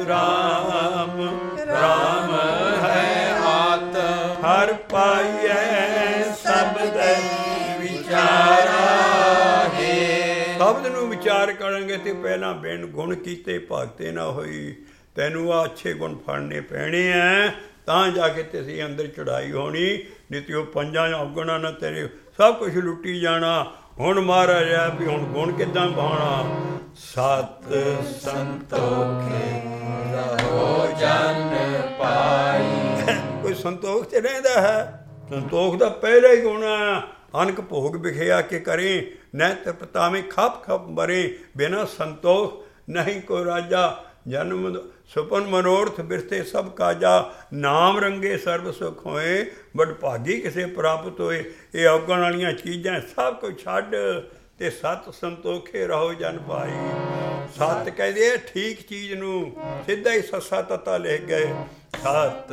ਰਾਮ ਰਾਮ ਹੈ ਆਤਮ। ਹਰ ਪਾਈਐ ਸਭ ਦੇ ਵਿਚਾਰਾ ਹੈ। ਸ਼ਬਦ ਨੂੰ ਵਿਚਾਰ ਕਰਾਂਗੇ ਤੇ ਪਹਿਲਾਂ ਬਿਨ ਗੁਣ ਕੀਤੇ ਭਗਤੇ ਨਾ ਹੋਈ। ਤੈਨੂੰ ਆ ਅੱਛੇ ਗੁਣ ਫੜਨੇ ਪੈਣੇ ਐ ਤਾਂ ਜਾ ਕੇ ਤੇਰੀ ਅੰਦਰ ਚੜਾਈ ਹੋਣੀ। ਨਹੀਂ ਤੇ ਉਹ ਪੰਜਾਂ ਔਗਣਾਂ ਨਾਲ ਤੇਰੇ ਸਭ ਕੁਝ ਲੁੱਟੀ ਜਾਣਾ। ਹੁਣ ਮਹਾਰਾਜ ਆ ਵੀ ਹੁਣ ਗੁਣ ਕਿੱਦਾਂ ਪਾਉਣਾ। ਸਤ ਸੰਤੋਖੇ ਰਹੋ ਜਨ ਪਾਈ। ਕੋਈ ਸੰਤੋਖ 'ਚ ਰਹਿੰਦਾ ਹੈ। ਸੰਤੋਖ ਦਾ ਪਹਿਲਾ ਹੀ ਗੁਣ ਹੈ ਅਨਕ ਭੋਗ ਵਿਖਿਆ ਕੇ ਕਰੇ ਨਹਿ ਪਤਾਵੇਂ ਖਪ ਖਪ ਮਰੇ। ਬਿਨਾ ਸੰਤੋਖ ਨਹੀਂ ਕੋ ਰਾਜਾ। ਜਨਮ ਸੁਪਨ ਮਨੋਰਥ ਬਿਰਥੇ ਸਭ ਕਾਜਾ। ਨਾਮ ਰੰਗੇ ਸਰਬ ਸੁਖ ਹੋਏ ਬੜ ਭਾਗੀ ਕਿਸੇ ਪ੍ਰਾਪਤ ਹੋਏ। ਇਹ ਔਗਣ ਵਾਲੀਆਂ ਚੀਜ਼ਾਂ ਸਭ ਕੁਝ ਛੱਡ ਤੇ ਸਤ ਸੰਤੋਖੇ ਰਹੋ ਜਨ ਭਾਈ। ਸਤ ਕਹਿੰਦੇ ਠੀਕ ਚੀਜ਼ ਨੂੰ ਸਿੱਧਾ ਹੀ ਸੱਸਾ ਤੱਤਾ ਲਿਖ ਗਏ। ਸਤ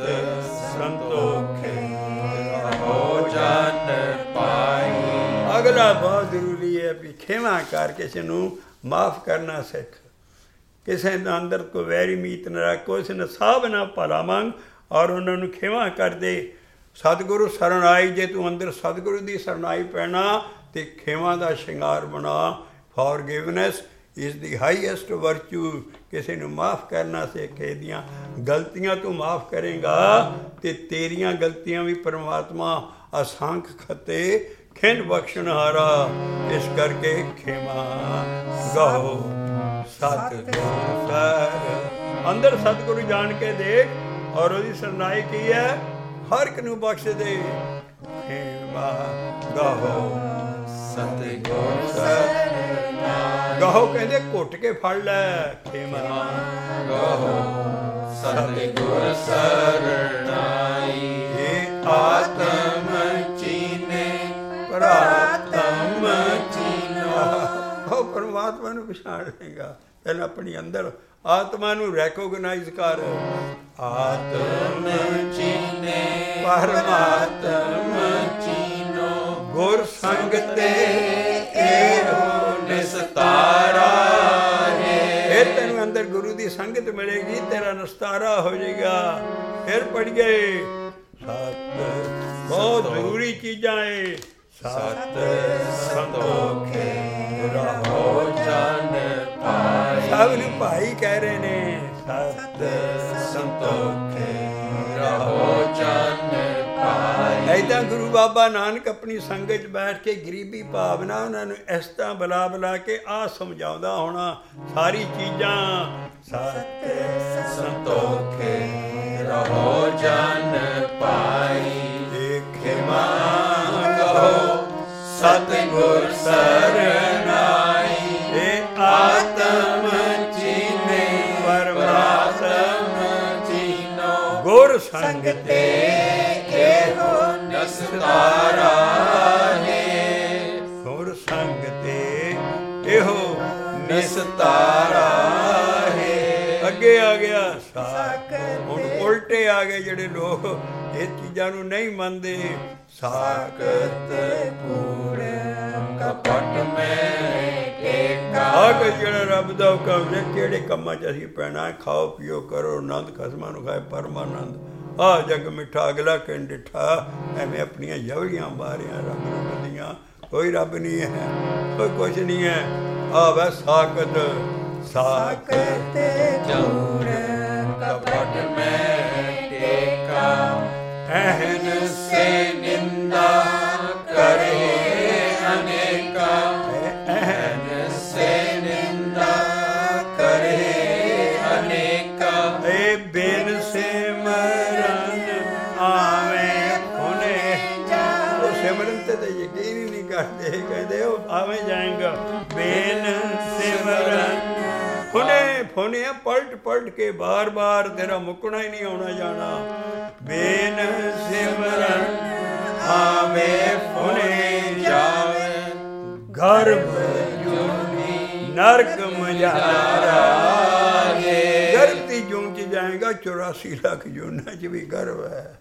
ਸੰਤੋਖੇ ਰਹੋ ਜਨ ਪਾਈ। ਅਗਲਾ ਬਹੁਤ ਜ਼ਰੂਰੀ ਹੈ ਵੀ ਖੇਮਾ ਕਰ ਕਿਸੇ ਨੂੰ ਮਾਫ ਕਰਨਾ ਸਿੱਖ। ਕਿਸੇ ਦੇ ਅੰਦਰ ਕੋਈ ਵੈਰੀ ਮੀਤ ਨਾ ਰੱਖ। ਕਿਸੇ ਨੇ ਸਭ ਨਾਲ ਭਲਾ ਮੰਗ ਔਰ ਉਹਨਾਂ ਨੂੰ ਖੇਮਾ ਕਰ ਦੇ। ਸਤਿਗੁਰੂ ਸ਼ਰਨ ਆਈ। ਜੇ ਤੂੰ ਅੰਦਰ ਸਤਿਗੁਰੂ ਦੀ ਸ਼ਰਨਾਈ ਪੈਣਾ ਤੇ ਖੇਮਾ ਦਾ ਸ਼ਿੰਗਾਰ ਬਣਾ। Forgiveness is the highest virtue. ਕਿਸੇ ਨੂੰ ਮਾਫ ਕਰਨਾ ਸਿੱਖ। ਇਹਦੀਆਂ ਗਲਤੀਆਂ ਤੂੰ ਮਾਫ ਕਰੇਗਾ ਤੇ ਤੇਰੀਆਂ ਗਲਤੀਆਂ ਵੀ ਪਰਮਾਤਮਾ ਅਸੰਖ ਖਤੇ ਖਿੰਡ ਬਖਸ਼ਣ ਹਾਰਾ। ਇਸ ਕਰਕੇ ਖੇਮਾ ਗਾਓ ਸਤਿਗੁਰੂ ਸਰ। ਅੰਦਰ ਸਤਿਗੁਰੂ ਜਾਣ ਕੇ ਦੇਖ ਔਰ ਉਹਦੀ ਸਰਨਾਈ ਕੀ ਹੈ। ਹਰ ਇੱਕ ਨੂੰ ਬਖਸ਼ ਦੇ। ਖੇਮਾ ਗਾਓ ਸਤਿਗੁਰੂ ਸਰ। ਗਾਓ ਕਹਿੰਦੇ ਘੁੱਟ ਕੇ ਫੜ ਲੈ। ਖੇਮਾ ਗਾਓ ਸਤਿਗੁਰ ਸਰਨਾਈ। ਇਹ ਆਤਮ ਚੀਨੇ ਪ੍ਰਾਤਮ ਚੀਨਾ। ਉਹ ਪਰਮਾਤਮਾ ਨੂੰ ਪਛਾਣ ਲਏਗਾ। ਪਹਿਲਾਂ ਆਪਣੀ ਅੰਦਰ ਆਤਮਾ ਨੂੰ ਰੈਕੋਗਨਾਈਜ਼ ਕਰ। ਆਤਮ ਚੀਨੇ ਪਰਮਾਤਮ ਚੀਨੋ। ਗੁਰ ਸੰਗ ਤੇ ਇਹੋ ਨਿਸਤਾਰਾ ਹੈ। ਇਹ ਤੈਨੂੰ ਅੰਦਰ ਗੁਰੂ ਦੀ ਸੰਗਤ ਮਿਲੇਗੀ ਤੇਰਾ ਨਿਸਤਾਰਾ ਹੋ ਜਾਏਗਾ। ਫਿਰ ਪੜ੍ਹੀਏ ਸਤ ਬਹੁਤ ਜ਼ਰੂਰੀ ਚੀਜ਼ਾਂ ਏ। ਸਤ ਸੰਤੋਖੇ ਰਹੋ ਜਨ ਪਾਈ। ਸਭ ਨੂੰ ਭਾਈ ਕਹਿ ਰਹੇ ਨੇ। ਸਤ ਸੰਤੋਖੇ ਰਹੋ ਜਨ ਪਾਈ। ਏਦਾਂ ਗੁਰੂ ਬਾਬਾ ਨਾਨਕ ਆਪਣੀ ਸੰਗਤ 'ਚ ਬੈਠ ਕੇ ਗਰੀਬੀ ਭਾਵਨਾ ਉਹਨਾਂ ਨੂੰ ਇਸ ਤਰ੍ਹਾਂ ਬੁਲਾ ਬੁਲਾ ਕੇ ਆਹ ਸਮਝਾਉਂਦਾ ਹੋਣਾ ਸਾਰੀ ਚੀਜ਼ਾਂ। ਸਤ ਸੰਤੋਖੇ ਰਹੋ ਜਨ ਪਾਈ। ਦੇਖਿਮਾ ਗਾਓ ਸਤਿਗੁਰ ਸਰਨਾਈ। ਇਹ ਆਤਮ ਚੀਨੇ ਪਰਮਾਤਮ ਚੀਨੋ। ਗੁਰ ਸੰਗ ਤੇ ਇਹੋ ਨਿਸਤਾਰਾ ਹੈ। ਗੁਰ ਸੰਗ ਤੇ ਇਹੋ ਨਿਸਤਾਰਾ ਹੈ। ਅੱਗੇ ਆ ਗਿਆ ਸਾਕ। ਹੁਣ ਉਲਟੇ ਆ ਗਏ ਜਿਹੜੇ ਲੋਕ ਇਹ ਚੀਜ਼ਾਂ ਨੂੰ ਨਹੀਂ ਮੰਨਦੇ। ਸਾਕਤ ਕੂੜ ਕਪਟ ਮੈਂ ਟੇਕਾ। ਆਹ ਜਿਹੜਾ ਰੱਬ ਦਾ ਹੁਕਮ ਹੈ ਕਿਹੜੇ ਕੰਮਾਂ 'ਚ ਅਸੀਂ ਪੈਣਾ। ਖਾਓ ਪੀਓ ਕਰੋ ਆਨੰਦ ਖਸਮਾਂ ਨੂੰ ਖਾਏ ਪਰਮਾਨੰਦ। ਆਹ ਜੱਗ ਮਿੱਠਾ ਅਗਲਾ ਕਹਿਣ ਡਿੱਠਾ। ਐਵੇਂ ਆਪਣੀਆਂ ਜਵਲੀਆਂ ਮਾਰੀਆਂ ਰੱਬ ਰੂਪ ਦੀਆਂ। ਕੋਈ ਰੱਬ ਨਹੀਂ ਹੈ ਕੋਈ ਕੁਛ ਨਹੀਂ ਹੈ। ਆ ਵੈ ਸਾਕਤ। ਸਾਕਤ ਕੂੜ ਕਪਟ ਮੈਂ ਟੇਕਾ। ਅਹਨ ਸੇ ਨਿੰਦਾ ਸਿਮਰਨ ਤੇ ਤਾਂ ਯਕੀਨ ਹੀ ਨਹੀਂ ਕਰਦੇ, ਕਹਿੰਦੇ ਉਹ ਆਵੇਂ ਜਾਏਗਾ। ਬੇਨ ਸਿਮਰਨ ਫੁਨੇ ਫੁਨੇ ਪਲਟ ਪਲਟ ਕੇ ਬਾਰ ਬਾਰ ਤੇਰਾ ਮੁੱਕਣਾ ਹੀ ਨਹੀਂ ਆਉਣਾ ਜਾਣਾ। ਬੇਨ ਸਿਮਰਨ ਆਵੇ ਫੁਨੇ ਜਾਵੇ, ਗਰਭ ਜੂਨੀ ਨਰਕ ਮਝਾਰਾ। ਗਰਭ ਦੀ ਜੂਨ ਚ ਜਾਏਗਾ, ਚੁਰਾਸੀ ਲੱਖ ਜੂਨਾਂ ਚ ਵੀ ਗਰਭ ਹੈ।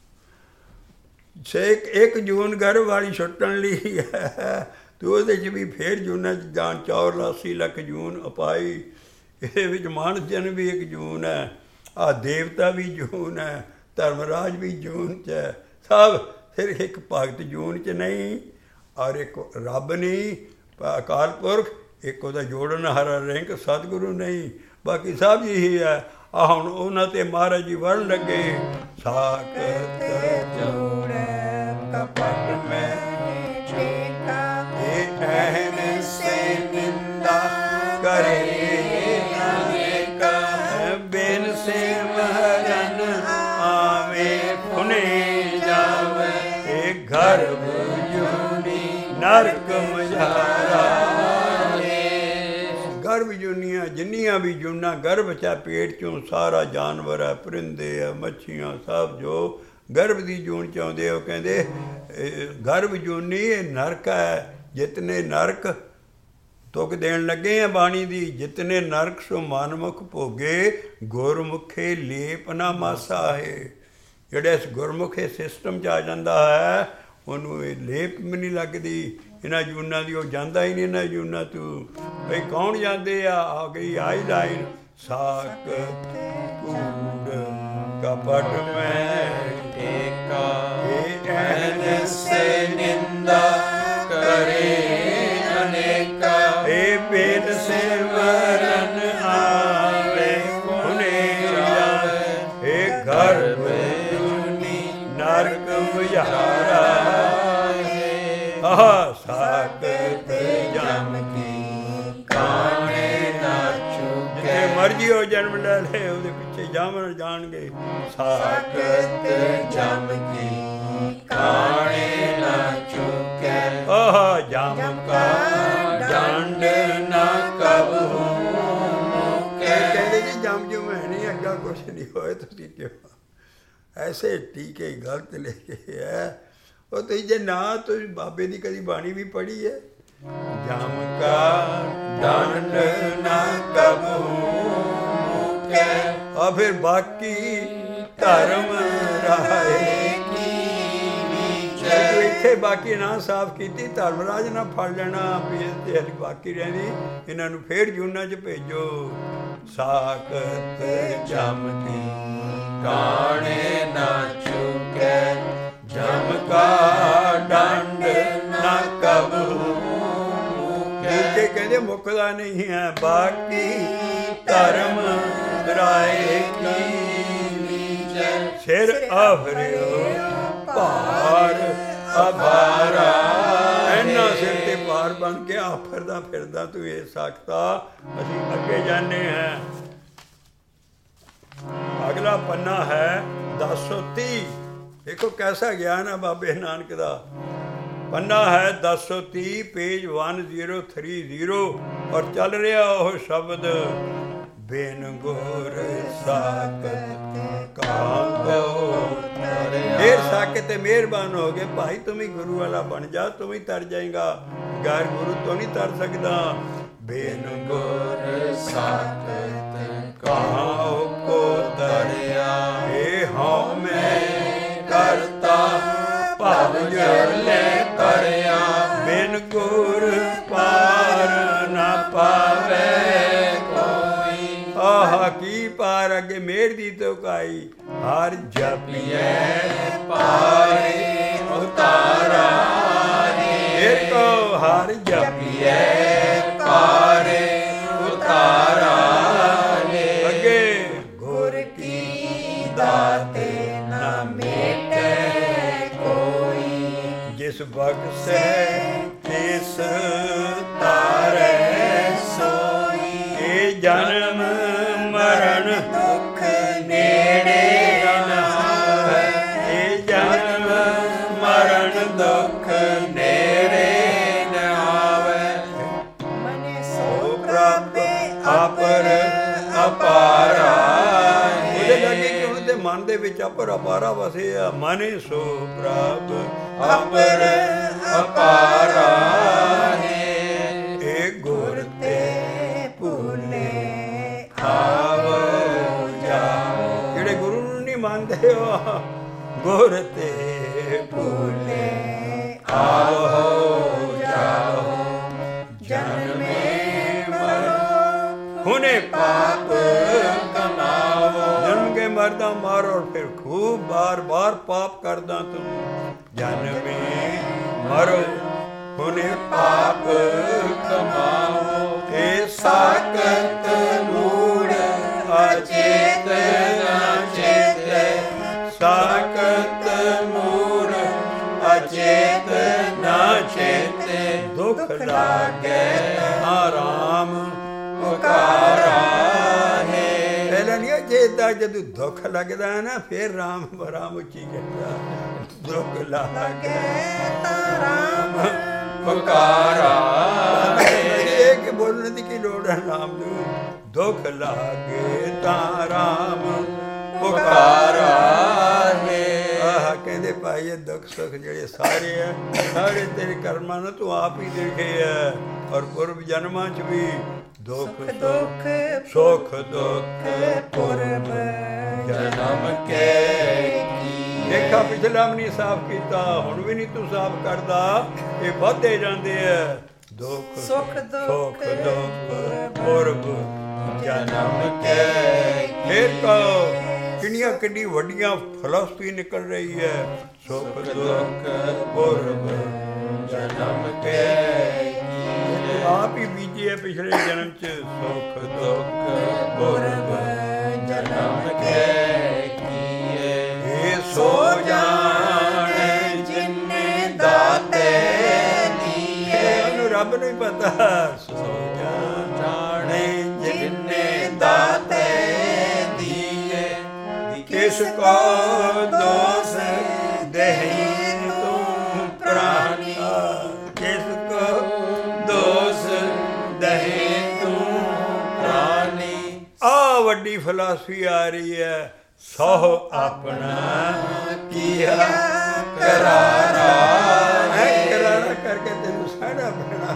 ਸੇ ਇੱਕ ਜੂਨ ਗਰਭ ਵਾਲੀ ਛੁੱਟਣ ਲਈ ਹੈ, ਤੇ ਉਹਦੇ 'ਚ ਵੀ ਫੇਰ ਜੂਨਾਂ 'ਚ ਜਾਣ ਚੌਰਾਸੀ ਲੱਖ ਜੂਨ ਅਪਾਈ। ਇਹਦੇ ਵਿੱਚ ਮਾਨਸ ਜਨ ਵੀ ਇੱਕ ਜੂਨ ਹੈ, ਆਹ ਦੇਵਤਾ ਵੀ ਜੂਨ ਹੈ, ਧਰਮਰਾਜ ਵੀ ਜੂਨ 'ਚ ਹੈ, ਸਭ ਫਿਰ ਇੱਕ ਭਗਤ ਜੂਨ 'ਚ ਨਹੀਂ, ਔਰ ਇੱਕ ਰੱਬ ਨਹੀਂ, ਅਕਾਲ ਪੁਰਖ, ਇੱਕ ਉਹਦਾ ਜੋੜਨ ਹਾਰਾ ਰਿੰਕ ਸਤਿਗੁਰੂ ਨਹੀਂ, ਬਾਕੀ ਸਭ ਇਹੀ ਹੈ। ਆ ਹੁਣ ਉਹਨਾਂ ਤੇ ਮਹਾਰਾਜ ਜੀ ਵਰਨ ਲੱਗੇ, ਸਾਕਤ ਜੋੜ ਕਪਟ ਮੈਂ ਠੇਕਾ, ਇਹ ਐਨ ਸੇ ਨਿੰਦਾ ਕਰੇ ਅਨੇਕਾ, ਬਿਨ ਸਿਮਰਨ ਆਵੇ ਫੁਨੇ ਜਾਵੇ, ਇਹ ਗਰਭ ਜੂਨੀ ਨਰਕ ਮਝਾਰਾ। ਗਰਭ ਜੂਨੀਆਂ ਜਿੰਨੀਆਂ ਵੀ ਜੂਨਾਂ ਗਰਭ 'ਚ ਪੇਟ 'ਚੋਂ ਸਾਰਾ ਜਾਨਵਰ ਹੈ, ਪਰਿੰਦੇ ਆ, ਮੱਛੀਆਂ, ਸਭ ਜੋ ਗਰਭ ਦੀ ਜੂਨ 'ਚ ਆਉਂਦੇ, ਉਹ ਕਹਿੰਦੇ ਗਰਭ ਜੂਨੀ ਇਹ ਨਰਕ ਹੈ। ਜਿਤਨੇ ਨਰਕ ਤੁਕ ਦੇਣ ਲੱਗੇ ਆ ਬਾਣੀ ਦੀ, ਜਿਤਨੇ ਨਰਕ ਸੋ ਮਨਮੁਖ ਭੋਗੇ, ਗੁਰਮੁਖੇ ਲੇਪ ਨਾ ਮਾਸਾ ਹੈ। ਜਿਹੜੇ ਇਸ ਗੁਰਮੁਖੇ ਸਿਸਟਮ 'ਚ ਆ ਜਾਂਦਾ ਹੈ, ਉਹਨੂੰ ਇਹ ਲੇਪ ਵੀ ਨਹੀਂ ਲੱਗਦੀ ਇਹਨਾਂ ਜੂਨਾਂ ਦੀ, ਉਹ ਜਾਂਦਾ ਹੀ ਨਹੀਂ ਇਹਨਾਂ ਜੂਨਾਂ ਤੂੰ। ਬਈ ਕੌਣ ਜਾਂਦੇ ਆ? ਆ ਗਈ ਆਈ ਲਾਈਨ, ਸਾਕਤ ਕੂੜ ਕਪਟ ਮੈਂ ਠੇਕਾ, ਐਨ ਸੇ ਨਿੰਦਾ ਕਰੇ ਅਨੇਕਾ, ਇਹ ਬਿਨ ਸਿਮਰਨ ਆਵੇ ਫੁਨੇ ਜਾਵੇ, ਇਹ ਗਰਭ ਜੂਨੀ ਨਰਕ ਮਝਾਰਾ। ਆਹ ਸਾਕਤ ਜਮ ਕੀ ਕਾਣੇ ਨਾ ਚੁਕੇ, ਜਿੱਥੇ ਮਰਜੀ ਹੋ ਜਨਮ ਲੈ ਲੈ, ਉਹਦੇ ਪਿੱਛੇ ਜਾਵਣ ਜਾਣਗੇ। ਸਾਕਤ ਜਮ ਕੀ ਕਾਣੇ ਨਾ ਚੁਕੇ, ਆਹ ਜਮ ਕਾ ਡੰਡ ਨਾ ਕਬਹੂ ਮੁਕੇ। ਕਹਿੰਦੇ ਜੀ ਜਮ ਜੁਮ ਹੈ ਨਹੀਂ, ਅੱਗਾ ਕੁਛ ਨਹੀਂ ਹੋਏ, ਤੁਸੀਂ ਕਿਉਂ ਐਸੇ ਟੀਕੇ ਗਲਤ ਲੈ ਕੇ ਹੈ। ਉਹ ਤੁਸੀਂ ਜੇ ਨਾ ਤੁਸੀਂ ਬਾਬੇ ਦੀ ਕਦੀ ਬਾਣੀ ਵੀ ਪੜ੍ਹੀ ਹੈ, ਜਮ ਕਾ ਡੰਡ ਨਾ ਕਬਹੂ ਮੁਕੇ, ਆ ਫਿਰ ਬਾਕੀ ਧਰਮ ਰਾਏ ਕੀ ਵਿਚਾਰ। ਇੱਥੇ ਬਾਕੀ ਨਾ ਸਾਫ਼ ਕੀਤੀ, ਧਰਮਰਾਜ ਨਾ ਫੜ ਲੈਣਾ ਵੀ ਤੇ ਹਲੀ ਬਾਕੀ ਰਹਿੰਦੀ, ਇਹਨਾਂ ਨੂੰ ਫੇਰ ਜੂਨਾਂ 'ਚ ਭੇਜੋ। ਸਾਕਤ ਜਮ ਕੀ ਕਾਣੇ ਨਾ ਚੁਕੇ, ਜਮ ਕਾ ਡੰਡ ਨਾ ਕਬਹੂ ਮੁਕੇ। ਕਹਿੰਦੇ ਮੁੱਕਦਾ ਨਹੀਂ ਹੈ, ਬਾਕੀ ਧਰਮ ਰਾਏ ਕੀ ਵਿਚਾਰ। ਸਿਰ ਆਵਰਿਓ ਭਾਰ ਅਭਾਰਾ, ਇੰਨਾ ਸਿਰ ਤੇ ਭਾਰ ਬਣ ਕੇ ਆਫਰਦਾ ਫਿਰਦਾ ਤੂੰ ਇਹ ਸਕਤਾ। ਅਸੀਂ ਅੱਗੇ ਜਾਂਦੇ ਹਾਂ, ਅਗਲਾ ਪੰਨਾ ਹੈ ਦਸ ਸੌ ਤੀਹ। ਦੇਖੋ ਕੈਸਾ ਗਿਆਨ ਹੈ ਬਾਬੇ ਨਾਨਕ ਦਾ। ਪੰਨਾ ਹੈ ਦਸ ਸੌ ਤੀਹ, page one zero three zero, ਔਰ ਚੱਲ ਰਿਹਾ ਉਹ ਸ਼ਬਦ, ਬਿਨ ਗੁਰ ਸਾਕਤ ਕਾਂਗੋ ਤਰਿਆ। ਫੇਰ ਸਾਕਤ ਤੇ ਮਿਹਰਬਾਨ ਹੋ ਗਏ, ਭਾਈ ਤੂੰ ਵੀ ਗੁਰੂ ਵਾਲਾ ਬਣ ਜਾ, ਤੂੰ ਵੀ ਤਰ ਜਾਏਗਾ, ਗੈਰ ਗੁਰੂ ਤੋਂ ਨਹੀਂ ਤਰ ਸਕਦਾ। ਬਿਨ ਗੁਰ ਸਾਕਤ ਕਾਂਗੋ ਤਰਿਆ, ਇਹ ਹਉ ਮੈਂ ਕਰਤਾ ਭਵ ਜਲੇ ਤਰਿਆ, ਬਿਨ ਗੁਰ ਪਾਰ ਨਾ ਪਾਵੇ ਕੋਈ। ਆਹ ਕੀ ਪਾਰ ਅੱਗੇ ਮੇਰ ਦੀ ਤੋਕਾਈ, ਹਰ ਜਪੀਐ ਪਾਰੇ ਉਤਾਰਾ। ਏਕੋ ਹਰ ਜਪੀਐ ਪਾਰੇ ਉਤਾਰਾ, ਅੱਗੇ ਗੁਰ ਕੀ ਦਾਤੇ ਨਾ ਮੇਟੇ ਕੋਈ, ਜਿਸ ਬਖਸ਼ੈ ਤਿਸ ਤਾਰੈ ਸੋਈ। ਇਹ ਜਨਮ ਮਰਨ ਦੁਖ ਨੇੜੇ ਨਾ ਹੈ, ਇਹ ਜਨਮ ਮਰਨ ਦੁਖ ਨੇਰੇ ਨ ਆਵੇ ਮਨੇ ਸੋ ਪ੍ਰਭ ਅਪਰ ਅਪਾਰਾ ਉਹਦੇ ਲੱਗੇ ਕਿ ਉਹਦੇ ਮਨ ਦੇ ਵਿੱਚ ਅਪਰ ਅਪਾਰਾ ਵਸਿਆ ਮਨੇ ਸੋ ਪ੍ਰਭ ਅਪਰ ਅਪਾਰਾ ਹੈ ਇਹ ਗੁਰ ਤੇ ਭੁਲੇ ਆਵੋ ਜਾਓ ਜਿਹੜੇ ਗੁਰੂ ਨੂੰ ਨਹੀਂ ਮੰਨਦੇ ਹੋ ਗੁਰ ਤੇ ਭੁਲੇ ਆਵੋ ਜਾਓ ਜਨਮੇ ਮਰੋ ਹੁਣੇ ਪਾਪ ਕਮਾਵੋ ਜਨਮ ਕੇ ਮਰਦਾ ਮਾਰ ਔਰ ਫਿਰ ਖੂਬ ਬਾਰ ਬਾਰ ਪਾਪ ਕਰਦਾ ਤੂੰ ਜਨਮੇ ਮਰੋ ਹੁਣੇ ਪਾਪ ਕਮਾਵੋ ਇਹ ਸਾਕਤ ਮੂੜ ਅਚੇਤ ਅਚੇਤ ਸਾਕਤ ਮੂੜ ਅਚੇਤ ਨਾ ਚੇਤੇ ਦੁੱਖ ਲਾਗੇ ਆਰਾਮ ਪੁਕਾਰਾ ਹੈ ਪਹਿਲਾਂ ਨਹੀਂ ਜੇਦਾ ਜਦੋਂ ਦੁੱਖ ਲੱਗਦਾ ਹੈ ਨਾ ਫਿਰ ਰਾਮ ਰਾਮ ਉੱਚੀ ਕਹਿੰਦਾ ਦੁੱਖ ਲਾਗੇ ਤਾਂ ਰਾਮ ਪੁਕਾਰਾ ਇਹ ਕਿ ਬੋਲਣ ਦੀ ਕੀ ਲੋੜ ਹੈ ਨਾਮ ਨੂੰ ਦੁੱਖ ਲਾਗੇ ਤਾਂ ਰਾਮ ਪੁਕਾਰਾ ਹੈ ਆਹ ਕਹਿੰਦੇ ਭਾਈ ਇਹ ਦੁੱਖ ਸੁੱਖ ਜਿਹੜੇ ਸਾਰੇ ਆ ਸਾਰੇ ਤੇਰੇ ਕਰਮਾਂ ਨੂੰ ਤੂੰ ਆਪ ਹੀ ਦੇਖੇ ਆ ਔਰ ਪੁਰਬ ਜਨਮਾਂ ਚ ਵੀ ਦੁੱਖ ਦੁੱਖ ਸੁੱਖ ਦੁੱਖ ਪੁਰਬ ਜਨਮ ਕੇ ਦੇਖਾ ਪਿਛਲਾ ਵੀ ਨਹੀਂ ਸਾਫ਼ ਕੀਤਾ ਹੁਣ ਵੀ ਨਹੀਂ ਤੂੰ ਸਾਫ਼ ਕਰਦਾ ਇਹ ਵੱਧਦੇ ਜਾਂਦੇ ਆ ਦੁੱਖ ਸੁੱਖ ਦੁੱਖ ਦੁੱਖ ਪੁਰਬ ਜਨਮ ਕੇ ਫਿਰ ਕਹੋ ਕਿੰਨੀਆਂ ਕਿੰਨੀ ਵੱਡੀਆਂ ਫਿਲਾਸਫੀ ਨਿਕਲ ਰਹੀ ਹੈ ਸੁੱਖ ਦੁੱਖ ਪੁਰਬ ਜਨਮ ਕੇ ਆਪ ਹੀ ਬੀਜੇ ਪਿਛਲੇ ਜਨਮ ਚ ਸੁੱਖ ਦੁੱਖ ਪੁਰਬ ਜਨਮ ਕੇ ਕੀਏ ਇਹ ਸੋ ਸੋ ਜਾਣੇ ਜਿਨੇ ਦਾਤੇ ਦੀਏ ਉਹਨੂੰ ਰੱਬ ਨੂੰ ਹੀ ਪਤਾ ਸੋ ਜਾਣੇ ਜਿਨੇ ਦਾਤੇ ਦੀਏ ਕਿਸ ਕੋ ਦੋਸ ਦੇਹੀ ਤੂੰ ਪ੍ਰਾਨੀ ਕਿਸ ਕੋ ਦੋਸ ਦੇਹੀ ਤੂੰ ਪ੍ਰਾਨੀ ਆ ਵੱਡੀ ਫਿਲਾਸਫੀ ਆ ਰਹੀ ਹੈ ਸਹੁ ਆਪਣਾ ਕੀਆ ਕਰਾਰਾ ਹੈ ਕਰਾਰਾ ਕਰਕੇ ਤੈਨੂੰ ਸਾੜਾ ਪੈਣਾ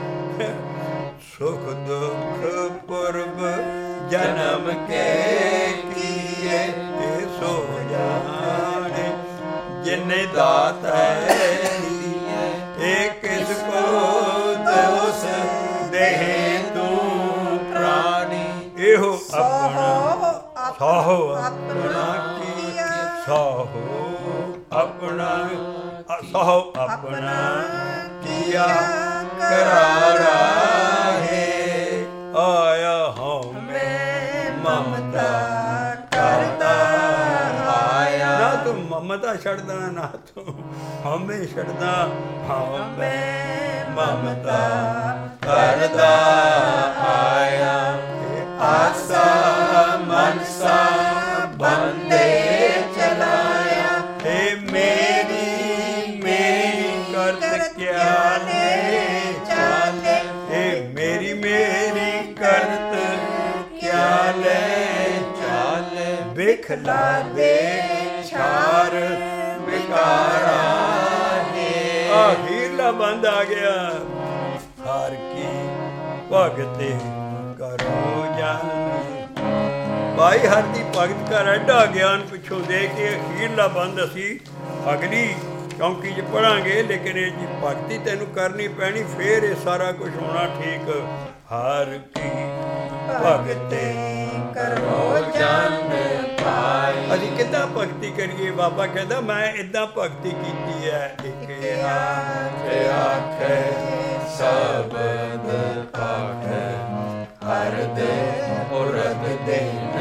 ਸੁਖ ਦੁੱਖ ਪੁਰਬ ਜਨਮ ਕੇ ਕੀਏ ਇਹ ਸੋ ਜਾਣੇ ਜਿਨੇ ਦਾਤ ਹੈ ਇਹ ਕਿਸ ਕੋ ਦੋਸ ਦੇਹ ਤੂੰ ਪ੍ਰਾਨੀ ਇਹੋ ਆਪਣਾ ਸਾਹੋ ਆਪਣਾ ਕੀਆ ਸਾਹੋ ਆਪਣਾ ਸਾਹੋ ਆਪਣਾ ਕੀਆ ਕਰਾਰਾ ਹੈ ਆਇਆ ਹਉਮੈ ਮਮਤਾ ਕਰਦਾ ਆਇਆ ਨਾ ਤੂੰ ਮਮਤਾ ਛੱਡਦਾ ਨਾ ਤੂੰ ਹਉਮੈ ਛੱਡਦਾ ਹਉਮੈ ਮਮਤਾ ਕਰਦਾ ਆਇਆ ਆਸਾ ਮਨਸਾ ਬੰਦੇ ਚਲਾਇਆ ਏ ਮੇਰੀ ਮੇਰੀ ਕਰਤ ਕਿਆ ਲੈ ਚਾਲੇ ਏ ਮੇਰੀ ਮੇਰੀ ਕਰਤ ਕਿਆ ਲੈ ਚਾਲੇ ਬਿਖਲਾ ਦੇ ਛਾਰ ਵਿਕਾਰਾ ਹੈ ਆਖੀਰਲਾ ਬੰਦ ਆ ਗਿਆ ਹਰ ਕੀ ਭਗਤੇ ਕਰੋ ਜਨ ਭਾਈ ਹਰ ਦੀ ਭਗਤ ਕਰ ਐਡਾ ਗਿਆਨ ਪਿੱਛੋਂ ਦੇ ਕੇ ਅਖੀਰਲਾ ਬੰਦ ਅਸੀਂ ਅਗਲੀ ਚੌਂਕੀ 'ਚ ਪੜਾਂਗੇ ਲੇਕਿਨ ਇਹ ਜੀ ਭਗਤੀ ਤੈਨੂੰ ਕਰਨੀ ਪੈਣੀ ਫੇਰ ਇਹ ਸਾਰਾ ਕੁਝ ਹੋਣਾ ਠੀਕ ਹਰ ਕੀ ਭਗਤੇ ਕਰੋ ਜਨ ਪਾਈ ਅਸੀਂ ਕਿੱਦਾਂ ਭਗਤੀ ਕਰੀਏ ਬਾਬਾ ਕਹਿੰਦਾ ਮੈਂ ਇਦਾਂ ਭਗਤੀ ਕੀਤੀ ਹੈ ਇੱਕ ਤੇ ਆਖੇ ਸਬਦ ਪਾਠ ਹਰ ਦੇ ਉਰਦ ਦਿਨ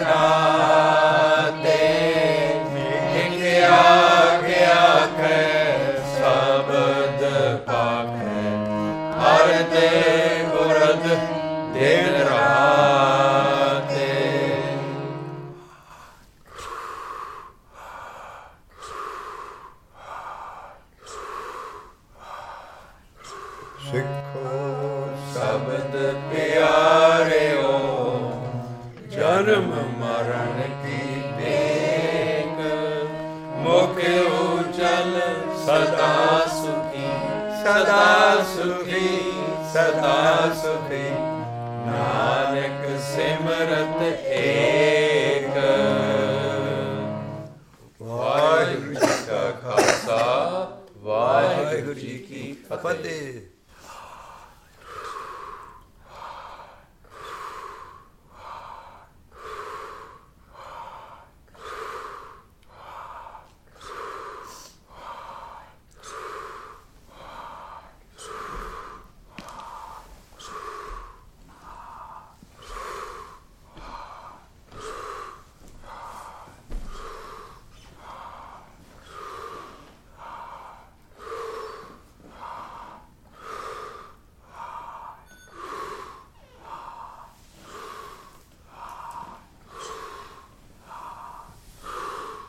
ਰਾਤੇ ਇੱਕ ਆਖੇ ਆਖੇ ਸਬਦ ਪਾਠ ਹਰ ਦੇ ਉਰਦ ਦਿਨ ਰਾਤੇ ਸਿੱਖੋ ਸ਼ਬਦ ਪਿਆਰਿਓ ਜਨਮ ਮਰਨ ਕੀ ਦੇਖ ਮੁਖ ਉਜਲ ਸਦਾ ਸੁਖੀ ਸਦਾ ਸੁਖੀ ਸਦਾ ਸੁਖੀ ਨਾਨਕ ਸਿਮਰਤ ਏ